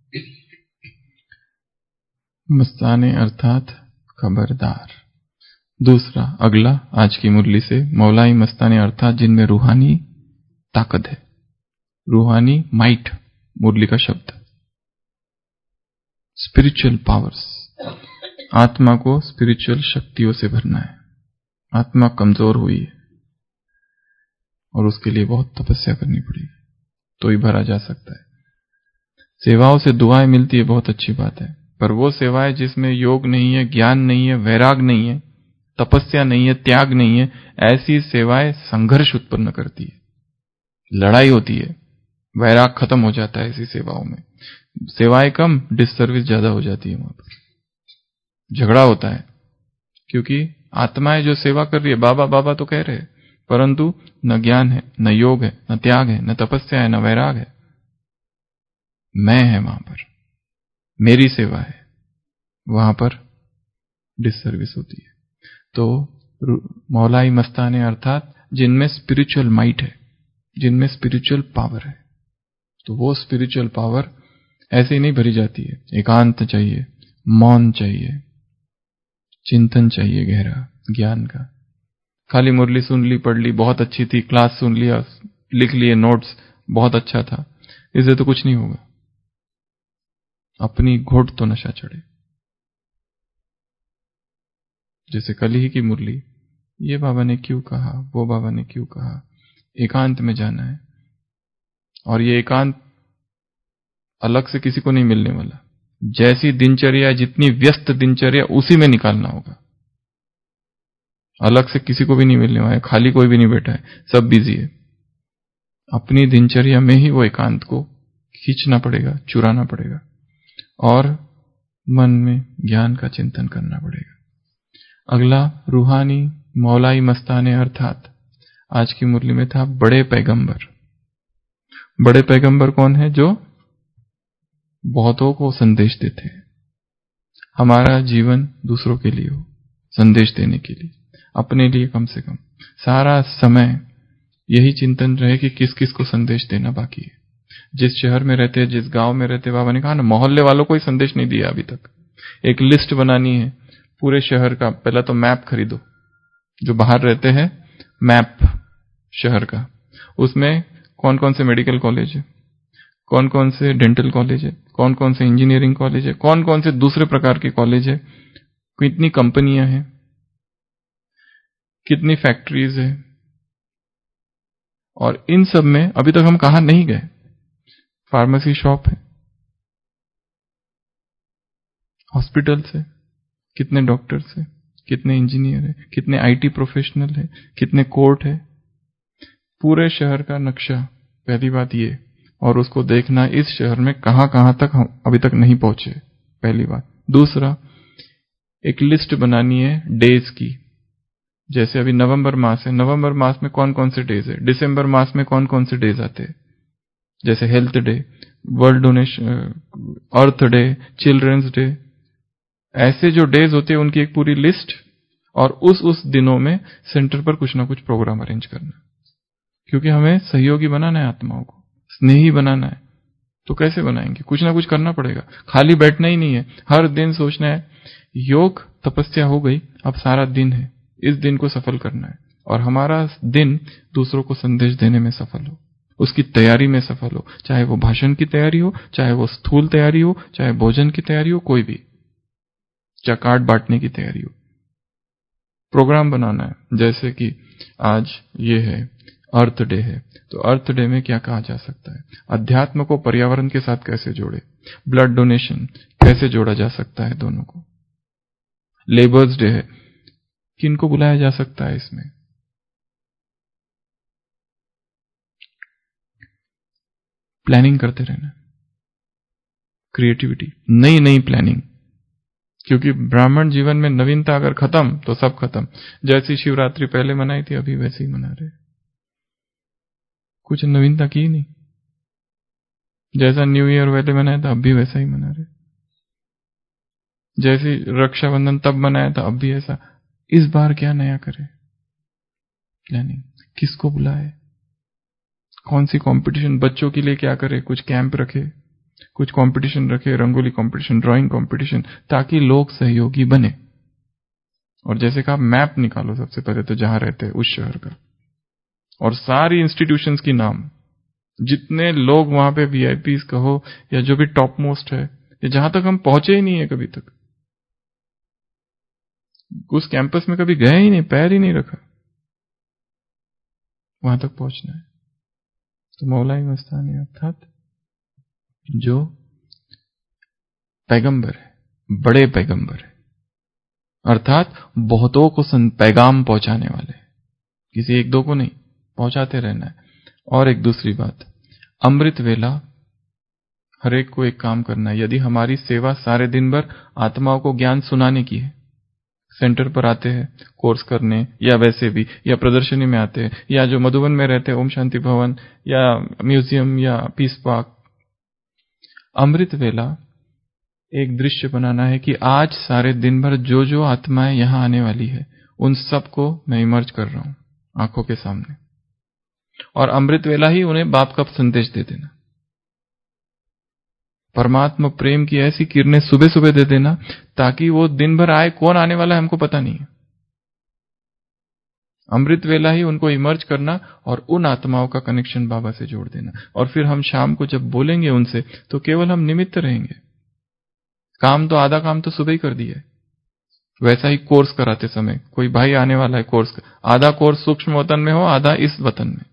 मस्ताने अर्थात खबरदार। दूसरा अगला आज की मुरली से, मौलाई मस्ताने अर्थात जिनमें रूहानी ताकत है, रूहानी माइट मुरली का शब्द, स्पिरिचुअल पावर्स। आत्मा को स्पिरिचुअल शक्तियों से भरना है। आत्मा कमजोर हुई है और उसके लिए बहुत तपस्या करनी पड़ेगी तो ही भरा जा सकता है। सेवाओं से दुआएं मिलती है, बहुत अच्छी बात है, पर वो सेवाएं जिसमें योग नहीं है, ज्ञान नहीं है, वैराग नहीं है, तपस्या नहीं है, त्याग नहीं है, ऐसी सेवाएं संघर्ष उत्पन्न करती है, लड़ाई होती है, वैराग खत्म हो जाता है ऐसी सेवाओं में। सेवाएं कम, डिससर्विस ज्यादा हो जाती है, वहां पर झगड़ा होता है, क्योंकि आत्माएं जो सेवा कर रही है, बाबा बाबा तो कह रहे हैं, परंतु न ज्ञान है, न योग है, न त्याग है, न तपस्या है, न वैराग है। मैं है वहां पर, मेरी सेवा है, वहां पर डिससर्विस होती है। तो मौलाई मस्ताने अर्थात जिनमें स्पिरिचुअल माइट है, जिनमें स्पिरिचुअल पावर है, तो वो स्पिरिचुअल पावर ऐसे ही नहीं भरी जाती है। एकांत चाहिए, मौन चाहिए, चिंतन चाहिए गहरा ज्ञान का। खाली मुरली सुन ली, पढ़ ली, बहुत अच्छी थी, क्लास सुन लिया, लिख लिए नोट्स, बहुत अच्छा था, इससे तो कुछ नहीं होगा। अपनी घोट तो नशा चढ़े। जैसे कल ही की मुरली, ये बाबा ने क्यों कहा, वो बाबा ने क्यों कहा, एकांत में जाना है, और ये एकांत अलग से किसी को नहीं मिलने वाला। जैसी दिनचर्या, जितनी व्यस्त दिनचर्या, उसी में निकालना होगा, अलग से किसी को भी नहीं मिलने वाला है। खाली कोई भी नहीं बैठा है, सब बिजी है। अपनी दिनचर्या में ही वो एकांत को खींचना पड़ेगा, चुराना पड़ेगा, और मन में ज्ञान का चिंतन करना पड़ेगा। अगला रूहानी मौलाई मस्ताने अर्थात आज की मुरली में था बड़े पैगंबर। बड़े पैगंबर कौन है? जो बहुतों को संदेश देते हैं। हमारा जीवन दूसरों के लिए हो, संदेश देने के लिए। अपने लिए कम से कम सारा समय यही चिंतन रहे कि किस किस को संदेश देना बाकी है। जिस शहर में रहते हैं, जिस गांव में रहते हैं, बाबा ने कहा ना, मोहल्ले वालों को ही संदेश नहीं दिया अभी तक। एक लिस्ट बनानी है पूरे शहर का। पहला तो मैप खरीदो, जो बाहर रहते हैं, मैप शहर का, उसमें कौन कौन से मेडिकल कॉलेज है, कौन कौन से डेंटल कॉलेज है, कौन कौन से इंजीनियरिंग कॉलेज है, कौन कौन से दूसरे प्रकार के कॉलेज है, कितनी कंपनियां हैं, कितनी फैक्ट्रीज है। और इन सब में अभी तक हम कहां नहीं गए। फार्मेसी शॉप है, हॉस्पिटल्स है, कितने डॉक्टर्स है, कितने इंजीनियर है, कितने आईटी प्रोफेशनल है, कितने कोर्ट है, पूरे शहर का नक्शा। पहली बात ये, और उसको देखना इस शहर में कहां कहां तक हम अभी तक नहीं पहुंचे, पहली बात। दूसरा, एक लिस्ट बनानी है डेज की। जैसे अभी नवंबर मास है, नवंबर मास में कौन कौन से डेज है, दिसंबर मास में कौन कौन से डेज आते हैं, जैसे health day, world donation, earth day, children's day. ऐसे जो डेज होते हैं उनकी एक पूरी लिस्ट, और उस दिनों में सेंटर पर कुछ ना कुछ प्रोग्राम अरेंज करना। क्योंकि हमें सहयोगी बनाना है, आत्माओं को स्नेही बनाना है। तो कैसे बनाएंगे? कुछ ना कुछ करना पड़ेगा। खाली बैठना ही नहीं है, हर दिन सोचना है योग तपस्या हो गई, अब सारा दिन है, इस दिन को सफल करना है। और हमारा दिन दूसरों को संदेश देने में सफल हो, उसकी तैयारी में सफल हो, चाहे वो भाषण की तैयारी हो, चाहे वो स्थूल तैयारी हो, चाहे भोजन की तैयारी हो, कोई भी, चाहे कार्ड बांटने की तैयारी हो। प्रोग्राम बनाना है। जैसे कि आज ये है अर्थ डे है, तो अर्थ डे में क्या कहा जा सकता है, अध्यात्म को पर्यावरण के साथ कैसे जोड़े, ब्लड डोनेशन कैसे जोड़ा जा सकता है दोनों को। लेबर्स डे है, किनको बुलाया जा सकता है इसमें। प्लानिंग करते रहना, क्रिएटिविटी, नई नई प्लानिंग। क्योंकि ब्राह्मण जीवन में नवीनता अगर खत्म तो सब खत्म। जैसी शिवरात्रि पहले मनाई थी अभी वैसे ही मना रहे, कुछ नवीनता की नहीं। जैसा न्यू ईयर पहले मनाया था अब भी वैसा ही मना रहे, जैसी रक्षाबंधन तब मनाया था अब भी ऐसा। इस बार क्या नया करें, प्लानिंग, किसको बुलाए, कौन सी कंपटीशन, बच्चों के लिए क्या करे, कुछ कैंप रखे, कुछ कंपटीशन रखे, रंगोली कंपटीशन, ड्राइंग कंपटीशन, ताकि लोग सहयोगी बने। और जैसे कहा, मैप निकालो सबसे पहले तो जहां रहते हैं उस शहर का, और सारी इंस्टीट्यूशंस की नाम, जितने लोग वहां पे वीआईपीज कहो या जो भी टॉप मोस्ट है, या जहां तक हम पहुंचे ही नहीं है कभी तक, उस कैंपस में कभी गए ही नहीं, पैर ही नहीं रखा, वहां तक पहुंचना है। तो मौलाई मस्तानी अर्थात जो पैगंबर है, बड़े पैगंबर है, अर्थात बहुतों को पैगाम पहुंचाने वाले, किसी एक दो को नहीं, पहुंचाते रहना है। और एक दूसरी बात, अमृत वेला, हर एक को एक काम करना है। यदि हमारी सेवा सारे दिन भर आत्माओं को ज्ञान सुनाने की है, सेंटर पर आते हैं कोर्स करने, या वैसे भी, या प्रदर्शनी में आते हैं, या जो मधुबन में रहते हैं ओम शांति भवन या म्यूजियम या पीस पार्क, अमृत वेला एक दृश्य बनाना है कि आज सारे दिन भर जो जो आत्माएं यहां आने वाली है उन सबको मैं इमर्ज कर रहा हूं आंखों के सामने, और अमृत वेला ही उन्हें बाप का संदेश दे देना। परमात्मा प्रेम की ऐसी किरणें सुबह सुबह दे देना ताकि वो दिन भर आए, कौन आने वाला है हमको पता नहीं है। अमृत वेला ही उनको इमर्ज करना और उन आत्माओं का कनेक्शन बाबा से जोड़ देना। और फिर हम शाम को जब बोलेंगे उनसे तो केवल हम निमित्त रहेंगे। काम तो आधा काम तो सुबह ही कर दिया है। वैसा ही कोर्स कराते समय कोई भाई आने वाला है कोर्स, आधा कोर्स सूक्ष्म वतन में हो, आधा इस वतन में,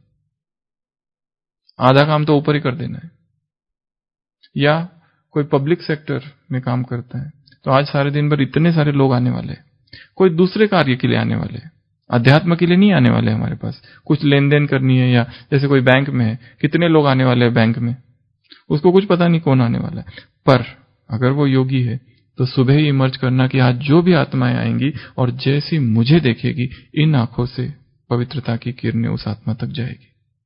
आधा काम तो ऊपर ही कर देना है। या कोई पब्लिक सेक्टर में काम करता है तो आज सारे दिन भर इतने सारे लोग आने वाले हैं, कोई दूसरे कार्य के लिए आने वाले हैं, अध्यात्म के लिए नहीं आने वाले। हमारे पास कुछ लेन देन करनी है, या जैसे कोई बैंक में है, कितने लोग आने वाले हैं बैंक में, उसको कुछ पता नहीं कौन आने वाला है। पर अगर वो योगी है तो सुबह ही इमर्ज करना कि आज जो भी आत्माएं आएंगी और जैसी मुझे देखेगी, इन आंखों से पवित्रता की किरणें उस आत्मा तक जाएगी।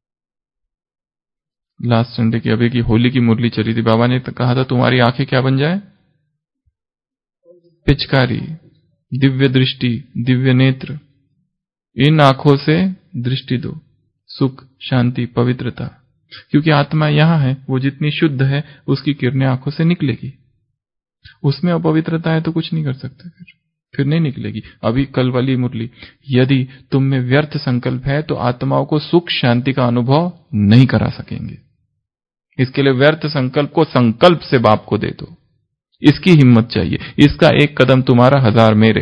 लास्ट संडे की, अभी की होली की मुरली चली थी, बाबा ने कहा था तुम्हारी आंखें क्या बन जाए, पिचकारी, दिव्य दृष्टि, दिव्य नेत्र, इन आंखों से दृष्टि दो, सुख, शांति, पवित्रता, क्योंकि आत्मा यहां है, वो जितनी शुद्ध है उसकी किरणें आंखों से निकलेगी। उसमें अपवित्रता है तो कुछ नहीं कर सकते, फिर नहीं निकलेगी। अभी कल वाली मुरली, यदि तुम में व्यर्थ संकल्प है तो आत्माओं को सुख शांति का अनुभव नहीं करा सकेंगे। इसके लिए व्यर्थ संकल्प को संकल्प से बाप को दे दो, इसकी हिम्मत चाहिए। इसका एक कदम तुम्हारा 1000 मेरे।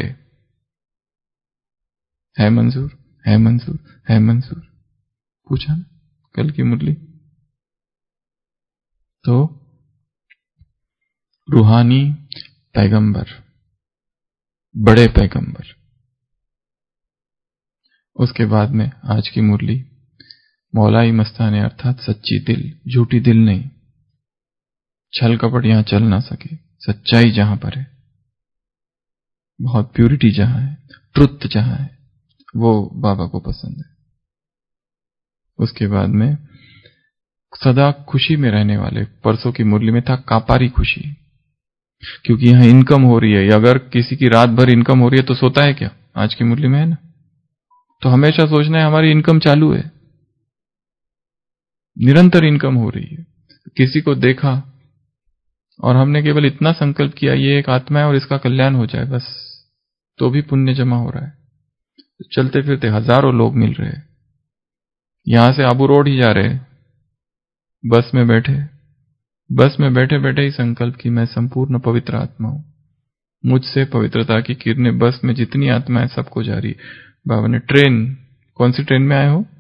है मंजूर, है मंजूर, है मंजूर, पूछा ना कल की मुरली। तो रूहानी पैगंबर, बड़े पैगंबर। उसके बाद में आज की मुरली, मौलाई मस्ताने अर्थात सच्ची दिल, झूठी दिल नहीं। छल कपट यहां चल ना सके, सच्चाई जहां पर है, बहुत प्यूरिटी जहां है, ट्रुथ जहां है, वो बाबा को पसंद है। उसके बाद में सदा खुशी में रहने वाले, परसों की मुरली में था कापारी खुशी, क्योंकि यहां इनकम हो रही है। अगर किसी की रात भर इनकम हो रही है तो सोता है क्या? आज की मुरली में है ना। तो हमेशा सोचना है हमारी इनकम चालू है, निरंतर इनकम हो रही है। किसी को देखा और हमने केवल इतना संकल्प किया ये एक आत्मा है और इसका कल्याण हो जाए, बस, तो भी पुण्य जमा हो रहा है। चलते फिरते हजारों लोग मिल रहे हैं, यहां से आबू रोड ही जा रहे, बस में बैठे बैठे ही संकल्प की मैं संपूर्ण पवित्र आत्मा हूं, मुझसे पवित्रता की किरणें बस में जितनी आत्मा है सबको जा रही है। बाबा ने ट्रेन, कौन सी ट्रेन में आए हो?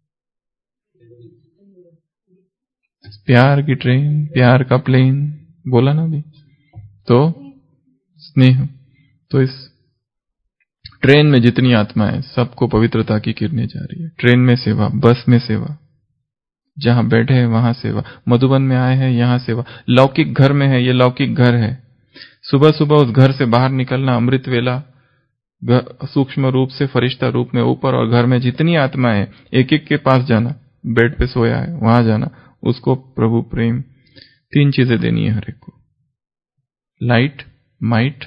प्यार की ट्रेन, प्यार का प्लेन, बोला ना अभी। तो स्नेह, तो इस ट्रेन में जितनी आत्मा है सबको पवित्रता की किरणें जा रही है। ट्रेन में सेवा, बस में सेवा, जहां बैठे हैं वहां सेवा, मधुबन में आए हैं यहां सेवा, लौकिक घर में है, ये लौकिक घर है। सुबह सुबह उस घर से बाहर निकलना, अमृत वेला, सूक्ष्म रूप से फरिश्ता रूप में ऊपर, और घर में जितनी आत्मा है एक एक के पास जाना, बेड पे सोया है वहां जाना, उसको प्रभु प्रेम, 3 चीजें देनी है हर एक को, लाइट, माइट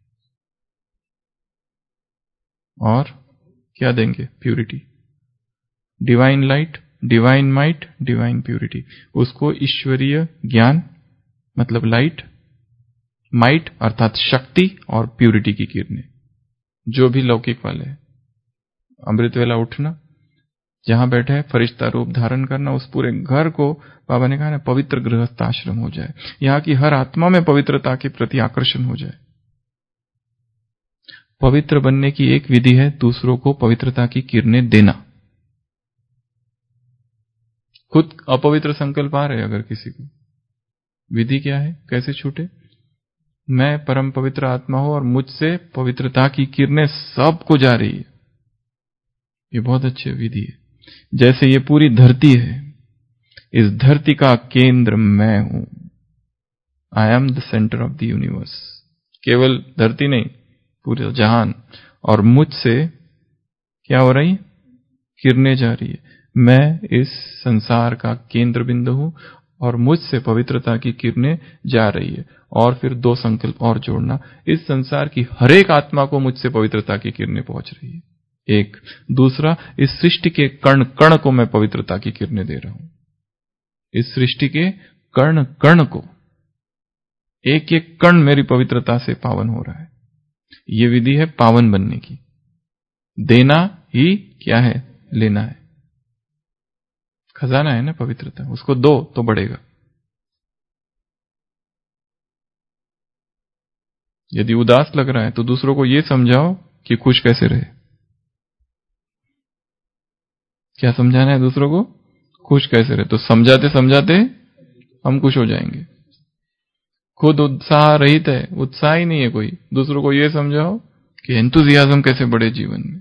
और क्या देंगे? Purity. Divine light, divine might, divine purity. उसको ईश्वरीय ज्ञान मतलब लाइट, माइट अर्थात शक्ति, और प्यूरिटी की किरणें, जो भी लौकिक वाले हैं। अमृत वेला उठना, जहां बैठे है फरिश्ता रूप धारण करना, उस पूरे घर को बाबा ने कहा ना पवित्र गृहस्थ आश्रम हो जाए, यहां की हर आत्मा में पवित्रता के प्रति आकर्षण हो जाए। पवित्र बनने की एक विधि है दूसरों को पवित्रता की किरणें देना। खुद अपवित्र संकल्प आ रहे अगर किसी को, विधि क्या है, कैसे छूटे? मैं परम पवित्र आत्मा हूं और मुझसे पवित्रता की किरणें सबको जा रही है। ये बहुत अच्छी विधि है। जैसे ये पूरी धरती है, इस धरती का केंद्र मैं हूं। I am the centre of the universe. केवल धरती नहीं, पूरे जहान, और मुझसे क्या हो रही? किरणें जा रही है। मैं इस संसार का केंद्र बिंदु हूं और मुझसे पवित्रता की किरणें जा रही है। और फिर 2 संकल्प और जोड़ना, इस संसार की हर एक आत्मा को मुझसे पवित्रता की किरणें पहुंच रही है, एक। दूसरा, इस सृष्टि के कण कण को मैं पवित्रता की किरणें दे रहा हूं। इस सृष्टि के कण कण को, एक एक कण मेरी पवित्रता से पावन हो रहा है। ये विधि है पावन बनने की। देना ही क्या है? लेना है। खजाना है ना पवित्रता, उसको दो तो बढ़ेगा। यदि उदास लग रहा है तो दूसरों को यह समझाओ कि खुश कैसे रहे। क्या समझाना है दूसरों को? खुश कैसे रहे। तो समझाते समझाते हम खुश हो जाएंगे। खुद उत्साह रहित है, उत्साह ही नहीं है कोई, दूसरों को यह समझाओ कि एंथुजियाज्म कैसे बढ़े जीवन में,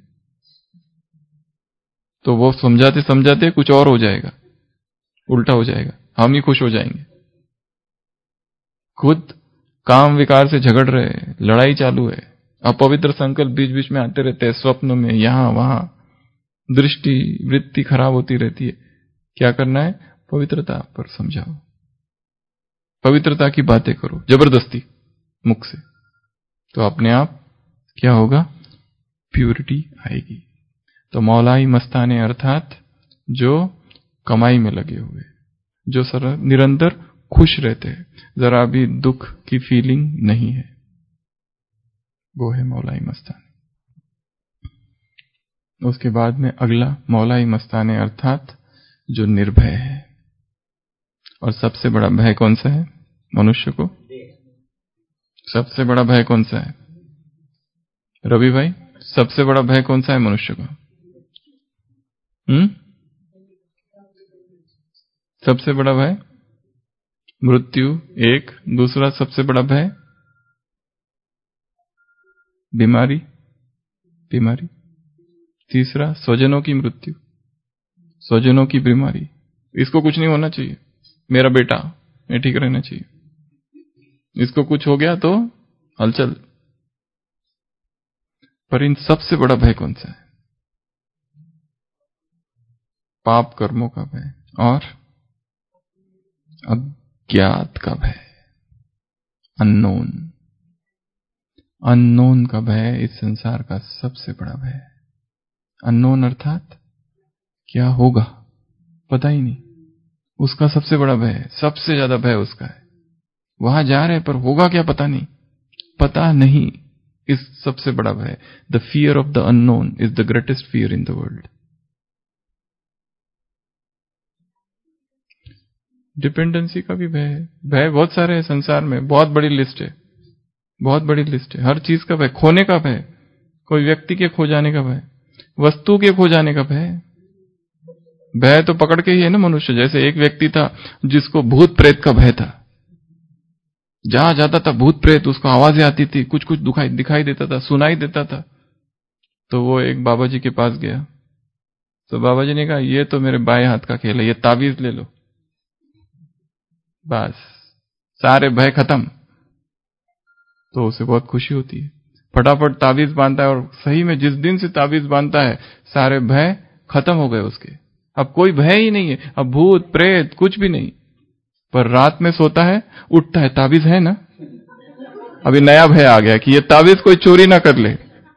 तो वो समझाते समझाते कुछ और हो जाएगा, उल्टा हो जाएगा, हम ही खुश हो जाएंगे। खुद काम विकार से झगड़ रहे हैं, लड़ाई चालू है, अपवित्र संकल्प बीच बीच में आते रहते हैं, स्वप्न में, यहां वहां, दृष्टि वृत्ति खराब होती रहती है। क्या करना है? पवित्रता पर समझाओ, पवित्रता की बातें करो जबरदस्ती मुख से, तो अपने आप क्या होगा? प्यूरिटी आएगी। तो मौलाई मस्ताने अर्थात जो कमाई में लगे हुए, जो निरंतर खुश रहते हैं, जरा भी दुख की फीलिंग नहीं है, वो है मौलाई मस्ताने। उसके बाद में अगला मौलाई मस्ताने अर्थात जो निर्भय है। और सबसे बड़ा भय कौन सा है मनुष्य को? सबसे बड़ा भय कौन सा है रवि भाई? सबसे बड़ा भय कौन सा है मनुष्य को? सबसे बड़ा भय मृत्यु एक, दूसरा सबसे बड़ा भय बीमारी, तीसरा स्वजनों की मृत्यु, स्वजनों की बीमारी। इसको कुछ नहीं होना चाहिए, मेरा बेटा ये ठीक रहना चाहिए, इसको कुछ हो गया तो हलचल। पर इन सबसे बड़ा भय कौन सा है? पाप कर्मों का भय और अज्ञात का भय, अननोन का भय इस संसार का सबसे बड़ा भय है। अननोन अर्थात क्या होगा पता ही नहीं, उसका सबसे बड़ा भय है, सबसे ज्यादा भय उसका है। वहां जा रहे पर होगा क्या पता नहीं इस सबसे बड़ा भय। The fear of the unknown is the greatest fear in the world. Dependency का भी भय है। भय बहुत सारे हैं संसार में, बहुत बड़ी लिस्ट है, बहुत बड़ी लिस्ट है। हर चीज का भय, खोने का भय, कोई व्यक्ति के खो जाने का भय, वस्तु के खो जाने का भय। भय तो पकड़ के ही है ना मनुष्य। जैसे एक व्यक्ति था जिसको भूत प्रेत का भय था, जहां जाता था भूत प्रेत, उसको आवाजें आती थी, कुछ कुछ दिखाई देता था, सुनाई देता था। तो वो एक बाबा जी के पास गया, तो बाबा जी ने कहा ये तो मेरे बाएं हाथ का खेल है, ये ताबीज ले लो, बस सारे भय खत्म। तो उसे बहुत खुशी होती है, फटाफट ताबीज बांधता है, और सही में जिस दिन से ताबीज बांधता है सारे भय खत्म हो गए उसके। अब कोई भय ही नहीं है, अब भूत प्रेत कुछ भी नहीं। पर रात में सोता है, उठता है, ताबीज है ना, अभी नया भय आ गया कि ये ताबीज कोई चोरी ना कर ले।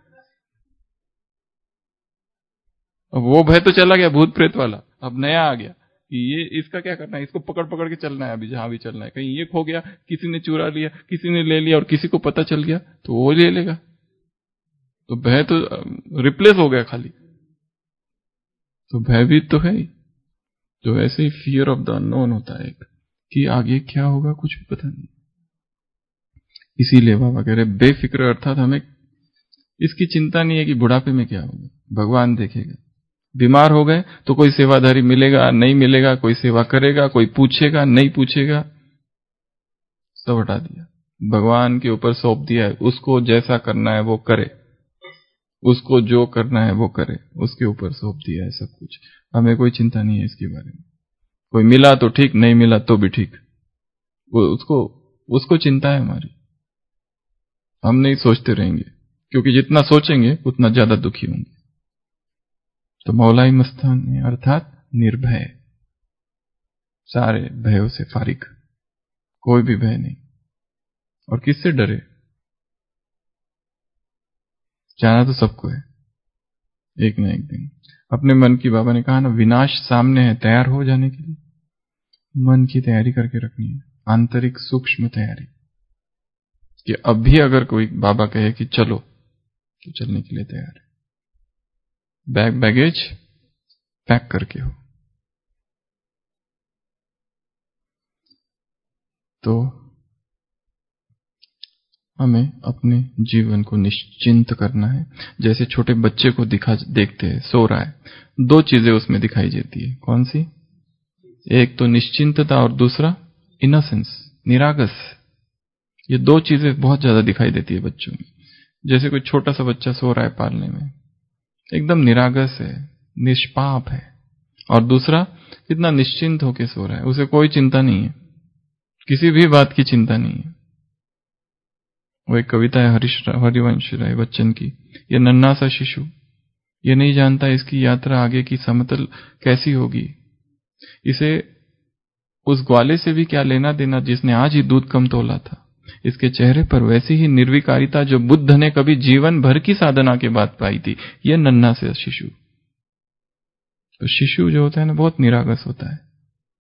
अब वो भय तो चला गया भूत प्रेत वाला, अब नया आ गया कि ये इसका क्या करना है, इसको पकड़ पकड़ के चलना है, अभी जहां भी चलना है। कहीं ये खो गया, किसी ने चुरा लिया, किसी ने ले लिया, और किसी को पता चल गया तो वो ले लेगा। तो भय तो रिप्लेस हो गया खाली। तो भयभीत तो है ही। तो ऐसे ही फियर ऑफ द अननोन होता है कि आगे क्या होगा कुछ भी पता नहीं। इसीलिए बाबा कह रहे बेफिक्र, अर्थात हमें इसकी चिंता नहीं है कि बुढ़ापे में क्या होगा, भगवान देखेगा। बीमार हो गए तो कोई सेवाधारी मिलेगा नहीं मिलेगा, कोई सेवा करेगा, कोई पूछेगा नहीं पूछेगा, सब हटा दिया, भगवान के ऊपर सौंप दिया है। उसको जैसा करना है वो करे, उसको जो करना है वो करे, उसके ऊपर सौंप दिया है सब कुछ। हमें कोई चिंता नहीं है इसके बारे में। कोई मिला तो ठीक, नहीं मिला तो भी ठीक, उसको चिंता है हमारी। हम नहीं सोचते रहेंगे, क्योंकि जितना सोचेंगे उतना ज्यादा दुखी होंगे। तो मौलाई मस्तान अर्थात निर्भय, सारे भयों से फारिग, कोई भी भय नहीं। और किससे डरे? जाना तो सबको है एक ना एक दिन। अपने मन की, बाबा ने कहा ना, विनाश सामने है, तैयार हो जाने के लिए मन की तैयारी करके रखनी है, आंतरिक सूक्ष्म तैयारी। कि अब भी अगर कोई बाबा कहे कि चलो, तो चलने के लिए तैयार है। बैगेज पैक करके हो। तो हमें अपने जीवन को निश्चिंत करना है। जैसे छोटे बच्चे को देखते हैं, सो रहा है, दो चीजें उसमें दिखाई देती है। कौन सी? एक तो निश्चिंतता और दूसरा इनोसेंस, निरागस। ये दो चीजें बहुत ज्यादा दिखाई देती है बच्चों में। जैसे कोई छोटा सा बच्चा सो रहा है पालने में, एकदम निरागस है, निष्पाप है। और दूसरा कितना निश्चिंत होकर सो रहा है, उसे कोई चिंता नहीं है, किसी भी बात की चिंता नहीं है। वो एक कविता है हरिवंश राय बच्चन की, ये नन्हा सा शिशु, ये नहीं जानता इसकी यात्रा आगे की समतल कैसी होगी, इसे उस ग्वाले से भी क्या लेना देना जिसने आज ही दूध कम तोला था। इसके चेहरे पर वैसी ही निर्विकारिता जो बुद्ध ने कभी जीवन भर की साधना के बाद पाई थी। ये नन्हा सा शिशु, तो शिशु जो होता है ना बहुत निरागस होता है,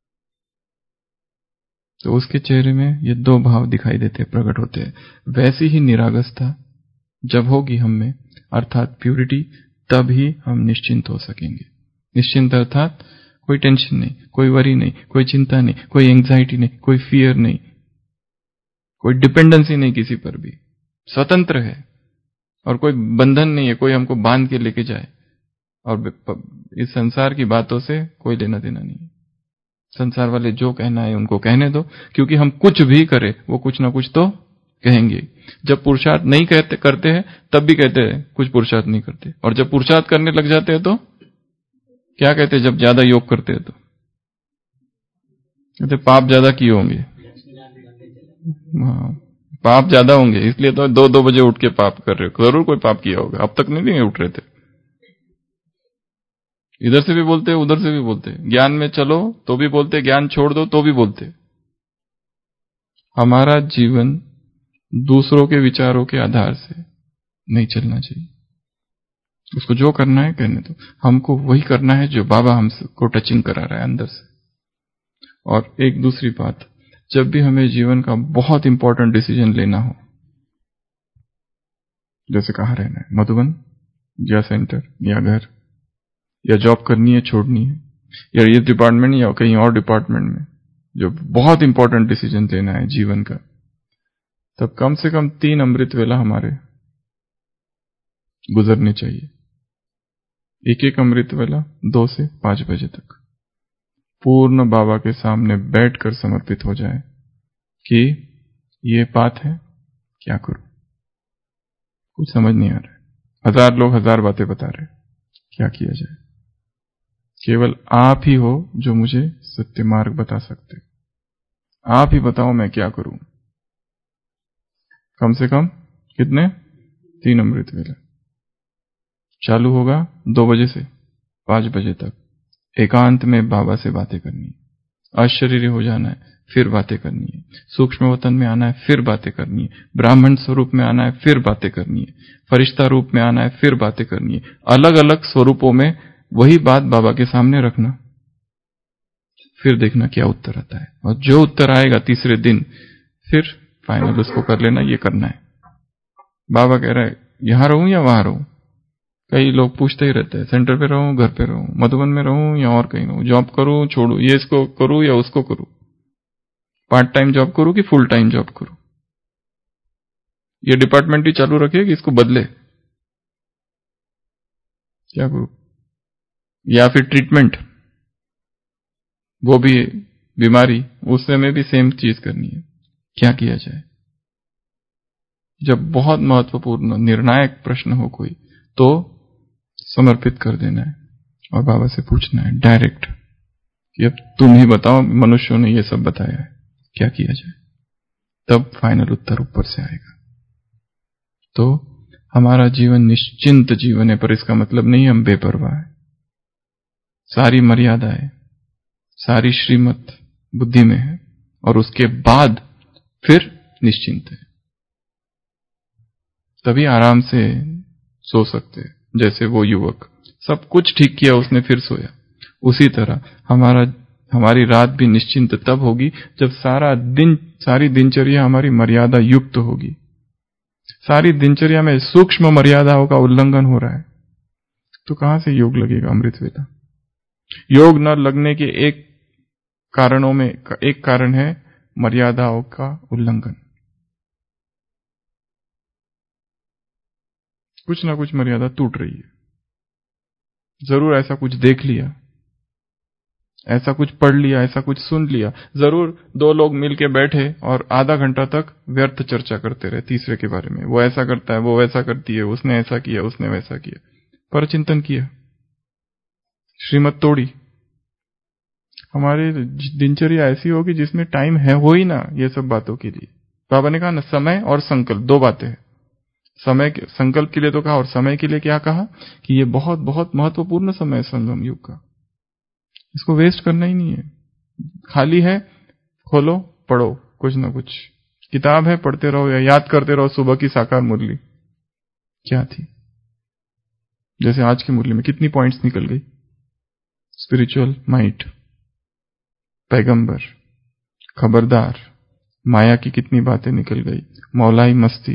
तो उसके चेहरे में ये दो भाव दिखाई देते हैं, प्रकट होते हैं। वैसी ही निरागसता जब होगी हम में, अर्थात प्यूरिटी, तभी हम निश्चिंत हो सकेंगे। निश्चिंत अर्थात कोई टेंशन नहीं, कोई वरी नहीं, कोई चिंता नहीं, कोई एंग्जाइटी नहीं, कोई फियर नहीं, कोई डिपेंडेंसी नहीं किसी पर भी, स्वतंत्र है और कोई बंधन नहीं है, कोई हमको बांध के लेके जाए, और इस संसार की बातों से कोई लेना देना नहीं है। संसार वाले जो कहना है उनको कहने दो, क्योंकि हम कुछ भी करें वो कुछ ना कुछ तो कहेंगे। जब पुरुषार्थ नहीं करते हैं तब भी कहते हैं कुछ पुरुषार्थ नहीं करते, और जब पुरुषार्थ करने लग जाते हैं तो क्या कहते हैं? जब ज्यादा योग करते हैं तो कहते पाप ज्यादा किए होंगे। हाँ, पाप ज्यादा होंगे, इसलिए तो 2-2 बजे उठ के पाप कर रहे हो। जरूर कोई पाप किया होगा, अब तक नहीं उठ रहे थे। इधर से भी बोलते उधर से भी बोलते, ज्ञान में चलो तो भी बोलते, ज्ञान छोड़ दो तो भी बोलते। हमारा जीवन दूसरों के विचारों के आधार से नहीं चलना चाहिए। उसको जो करना है कहने दो, हमको वही करना है जो बाबा हमको टचिंग करा रहा है अंदर से। और एक दूसरी बात, जब भी हमें जीवन का बहुत इंपॉर्टेंट डिसीजन लेना हो, जैसे कहाँ रहना है, मधुबन या सेंटर या घर, या जॉब करनी है छोड़नी है, या ये डिपार्टमेंट या कहीं और डिपार्टमेंट में, जो बहुत इंपॉर्टेंट डिसीजन लेना है जीवन का, तब कम से कम 3 अमृत वेला हमारे गुजरने चाहिए। एक अमृत वेला 2 से 5 बजे तक पूर्ण बाबा के सामने बैठकर समर्पित हो जाए कि ये बात है, क्या करूं, कुछ समझ नहीं आ रहा है, 1000 लोग 1000 बातें बता रहे, क्या किया जाए? केवल आप ही हो जो मुझे सत्य मार्ग बता सकते। आप ही बताओ मैं क्या करूं। कम से कम कितने? 3 अमृत वेला चालू होगा 2 बजे से 5 बजे तक। एकांत में बाबा से बातें करनी है, अशरीरी हो जाना है, फिर बातें करनी है, सूक्ष्म वतन में आना है, फिर बातें करनी है, ब्राह्मण स्वरूप में आना है, फिर बातें करनी है, फरिश्ता रूप में आना है, फिर बातें करनी है। अलग अलग स्वरूपों में वही बात बाबा के सामने रखना, फिर देखना क्या उत्तर आता है, और जो उत्तर आएगा तीसरे दिन फिर फाइनल उसको कर लेना, ये करना है। बाबा कह रहा है यहां रहूं या वहां रहूं। कई लोग पूछते ही रहते हैं, सेंटर पे रहूं, घर पे रहूं, मधुबन में रहूं या और कहीं रहूं, जॉब करूं छोड़ू, ये इसको करूं या उसको करूं, पार्ट टाइम जॉब करूं कि फुल टाइम जॉब करूं, ये डिपार्टमेंट ही चालू रखे कि इसको बदले, क्या करूं, या फिर ट्रीटमेंट, वो भी बीमारी, उससे में भी सेम चीज करनी है, क्या किया जाए? जब बहुत महत्वपूर्ण निर्णायक प्रश्न हो कोई, तो समर्पित कर देना है और बाबा से पूछना है डायरेक्ट कि अब तुम ही बताओ, मनुष्यों ने ये सब बताया है, क्या किया जाए? तब फाइनल उत्तर ऊपर से आएगा। तो हमारा जीवन निश्चिंत जीवन है, पर इसका मतलब नहीं हम बेपरवाह है। सारी मर्यादाएं, सारी श्रीमत बुद्धि में है, और उसके बाद फिर निश्चिंत है, तभी आराम से सो सकते हैं। जैसे वो युवक सब कुछ ठीक किया, उसने फिर सोया, उसी तरह हमारी रात भी निश्चिंत तब होगी जब सारी दिनचर्या हमारी मर्यादा युक्त होगी। सारी दिनचर्या में सूक्ष्म मर्यादाओं का उल्लंघन हो रहा है, तो कहां से योग लगेगा अमृत वेला? योग न लगने के एक कारणों में एक कारण है मर्यादाओं का उल्लंघन। कुछ ना कुछ मर्यादा टूट रही है, जरूर ऐसा कुछ देख लिया, ऐसा कुछ पढ़ लिया, ऐसा कुछ सुन लिया, जरूर 2 लोग मिलके बैठे और आधा घंटा तक व्यर्थ चर्चा करते रहे तीसरे के बारे में, वो ऐसा करता है, वो वैसा करती है, उसने ऐसा किया, उसने वैसा किया, पर चिंतन किया, श्रीमत तोड़ी। हमारी दिनचर्या ऐसी होगी जिसमें टाइम है हो ही ना ये सब बातों के लिए। बाबा ने कहा ना, समय और संकल्प 2 बातें हैं। समय के संकल्प के लिए तो कहा, और समय के लिए क्या कहा कि ये बहुत बहुत महत्वपूर्ण समय है संगम युग का, इसको वेस्ट करना ही नहीं है। खाली है, खोलो, पढ़ो, कुछ ना कुछ किताब है, पढ़ते रहो या याद करते रहो। सुबह की साकार मुरली क्या थी, जैसे आज की मुरली में कितनी पॉइंट्स निकल गई, स्पिरिचुअल माइट, पैगंबर, खबरदार, माया की कितनी बातें निकल गई, मौलाई मस्ती,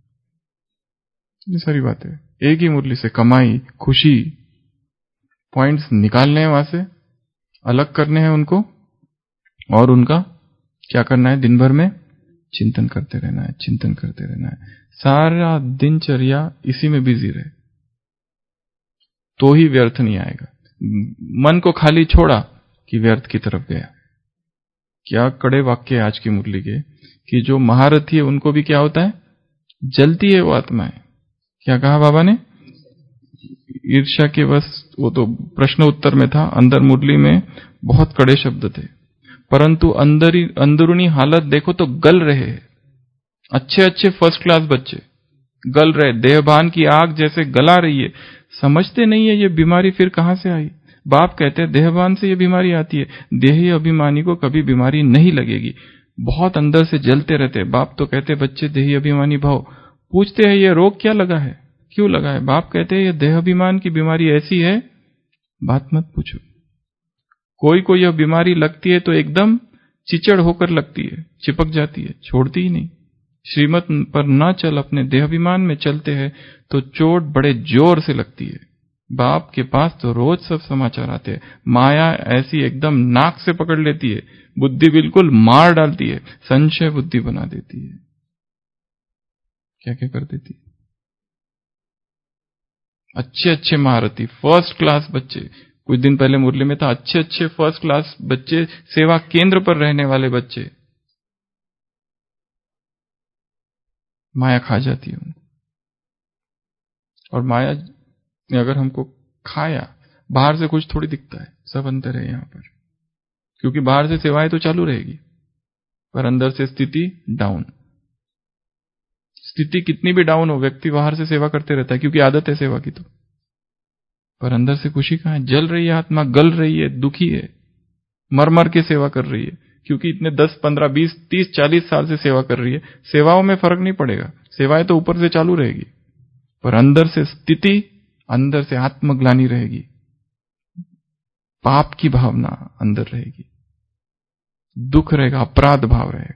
ये सारी बातें एक ही मुरली से, कमाई, खुशी, पॉइंट्स निकालने हैं वहां से, अलग करने हैं उनको, और उनका क्या करना है, दिन भर में चिंतन करते रहना है, चिंतन करते रहना है। सारा दिनचर्या इसी में बिजी रहे तो ही व्यर्थ नहीं आएगा। मन को खाली छोड़ा कि व्यर्थ की तरफ गया। क्या कड़े वाक्य आज की मुरली के, कि जो महारथी है उनको भी क्या होता है, जलती है वो आत्माएं। क्या कहा बाबा ने, ईर्ष्या के बस, वो तो प्रश्न उत्तर में था, अंदर मुरली में बहुत कड़े शब्द थे, परंतु अंदरूनी हालत देखो तो गल रहे हैं। अच्छे अच्छे फर्स्ट क्लास बच्चे गल रहे, देहभान की आग जैसे गला रही है, समझते नहीं है ये बीमारी फिर कहां से आई। बाप कहते हैं देहभान से ये बीमारी आती है, देही अभिमानी को कभी बीमारी नहीं लगेगी, बहुत अंदर से जलते रहते। बाप तो कहते बच्चे देही अभिमानी भाव, पूछते हैं ये रोग क्या लगा है, क्यों लगा है। बाप कहते हैं ये देह अभिमान की बीमारी ऐसी है, बात मत पूछो। कोई को यह बीमारी लगती है तो एकदम चिचड़ होकर लगती है, चिपक जाती है, छोड़ती ही नहीं। श्रीमत पर न चल, अपने देहाभिमान में चलते हैं तो चोट बड़े जोर से लगती है। बाप के पास तो रोज सब समाचार आते हैं, माया ऐसी एकदम नाक से पकड़ लेती है, बुद्धि बिल्कुल मार डालती है, संशय बुद्धि बना देती है, क्या क्या कर देती है। अच्छे अच्छे महारथी, फर्स्ट क्लास बच्चे, कुछ दिन पहले मुरली में था, अच्छे अच्छे फर्स्ट क्लास बच्चे, सेवा केंद्र पर रहने वाले बच्चे, माया खा जाती है उनको। और माया ने अगर हमको खाया, बाहर से कुछ थोड़ी दिखता है, सब अंतर है यहां पर, क्योंकि बाहर से सेवाएं तो चालू रहेगी पर अंदर से स्थिति डाउन। स्थिति कितनी भी डाउन हो, व्यक्ति बाहर से सेवा करते रहता है क्योंकि आदत है सेवा की, तो पर अंदर से खुशी कहां है, जल रही है आत्मा, गल रही है, दुखी है, मर मर के सेवा कर रही है, क्योंकि इतने 10, 15, 20, 30, 40 साल से सेवा कर रही है। सेवाओं में फर्क नहीं पड़ेगा, सेवाएं तो ऊपर से चालू रहेगी, पर अंदर से स्थिति, अंदर से आत्मग्लानि रहेगी, पाप की भावना अंदर रहेगी, दुख रहेगा, अपराध भाव रहेगा।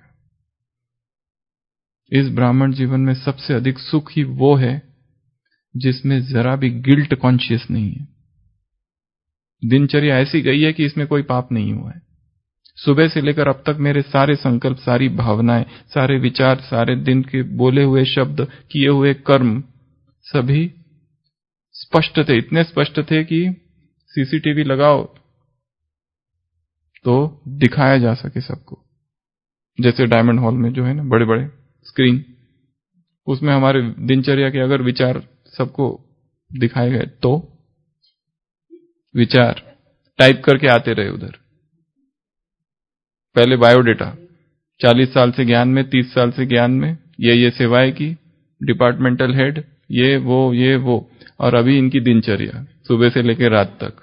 इस ब्राह्मण जीवन में सबसे अधिक सुख ही वो है जिसमें जरा भी गिल्ट कॉन्शियस नहीं है। दिनचर्या ऐसी गई है कि इसमें कोई पाप नहीं हुआ है। सुबह से लेकर अब तक मेरे सारे संकल्प, सारी भावनाएं, सारे विचार, सारे दिन के बोले हुए शब्द, किए हुए कर्म सभी स्पष्ट थे, इतने स्पष्ट थे कि सीसीटीवी लगाओ तो दिखाया जा सके सबको। जैसे डायमंड हॉल में जो है ना बड़े बड़े स्क्रीन, उसमें हमारे दिनचर्या के अगर विचार सबको दिखाए गए तो विचार टाइप करके आते रहे उधर। पहले बायोडेटा, 40 साल से ज्ञान में, 30 साल से ज्ञान में, ये सेवाएं की, डिपार्टमेंटल हेड, ये वो, और अभी इनकी दिनचर्या सुबह से लेकर रात तक।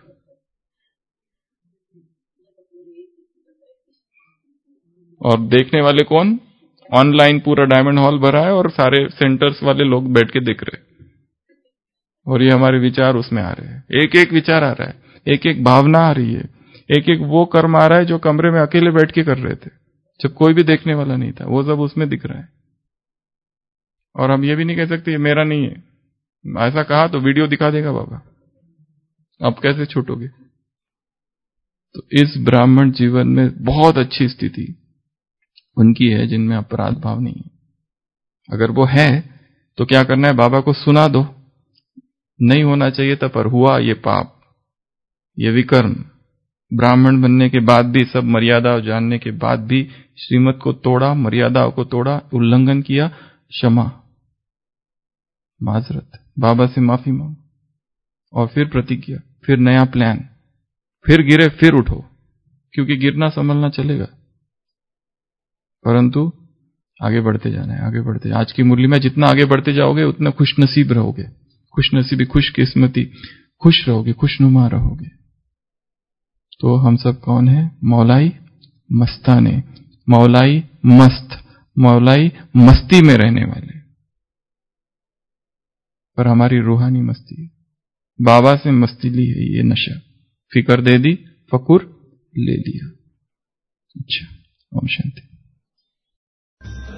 और देखने वाले कौन, ऑनलाइन पूरा डायमंड हॉल भरा है और सारे सेंटर्स वाले लोग बैठ के देख रहे, और ये हमारे विचार उसमें आ रहे हैं। एक एक विचार आ रहा है, एक एक भावना आ रही है, एक एक वो कर्म आ रहा है जो कमरे में अकेले बैठ के कर रहे थे जब कोई भी देखने वाला नहीं था, वो सब उसमें दिख रहा है। और हम ये भी नहीं कह सकते ये मेरा नहीं है, ऐसा कहा तो वीडियो दिखा देगा बाबा, अब कैसे छूटोगे। तो इस ब्राह्मण जीवन में बहुत अच्छी स्थिति उनकी है जिनमें अपराध भाव नहीं है। अगर वो है तो क्या करना है, बाबा को सुना दो, नहीं होना चाहिए था पर हुआ, ये पाप, ये विकर्म, ब्राह्मण बनने के बाद भी, सब मर्यादा जानने के बाद भी श्रीमत को तोड़ा, मर्यादाओं को तोड़ा, उल्लंघन किया, क्षमा, माजरत, बाबा से माफी मांग, और फिर प्रतिज्ञा, फिर नया प्लान, फिर गिरे फिर उठो, क्योंकि गिरना संभलना चलेगा, परंतु आगे बढ़ते जाना है, आगे बढ़ते। आज की मुरली में जितना आगे बढ़ते जाओगे उतना खुशनसीब रहोगे, खुशनसीबी, खुशकिस्मती, खुश रहोगे, खुशनुमा रहोगे। तो हम सब कौन है, मौलाई मस्ताने, मौलाई मस्त, मौलाई मस्ती में रहने वाले, पर हमारी रूहानी मस्ती है, बाबा से मस्ती ली है ये नशा, फिकर दे दी, फकुर ले लिया। अच्छा, ओम शांति।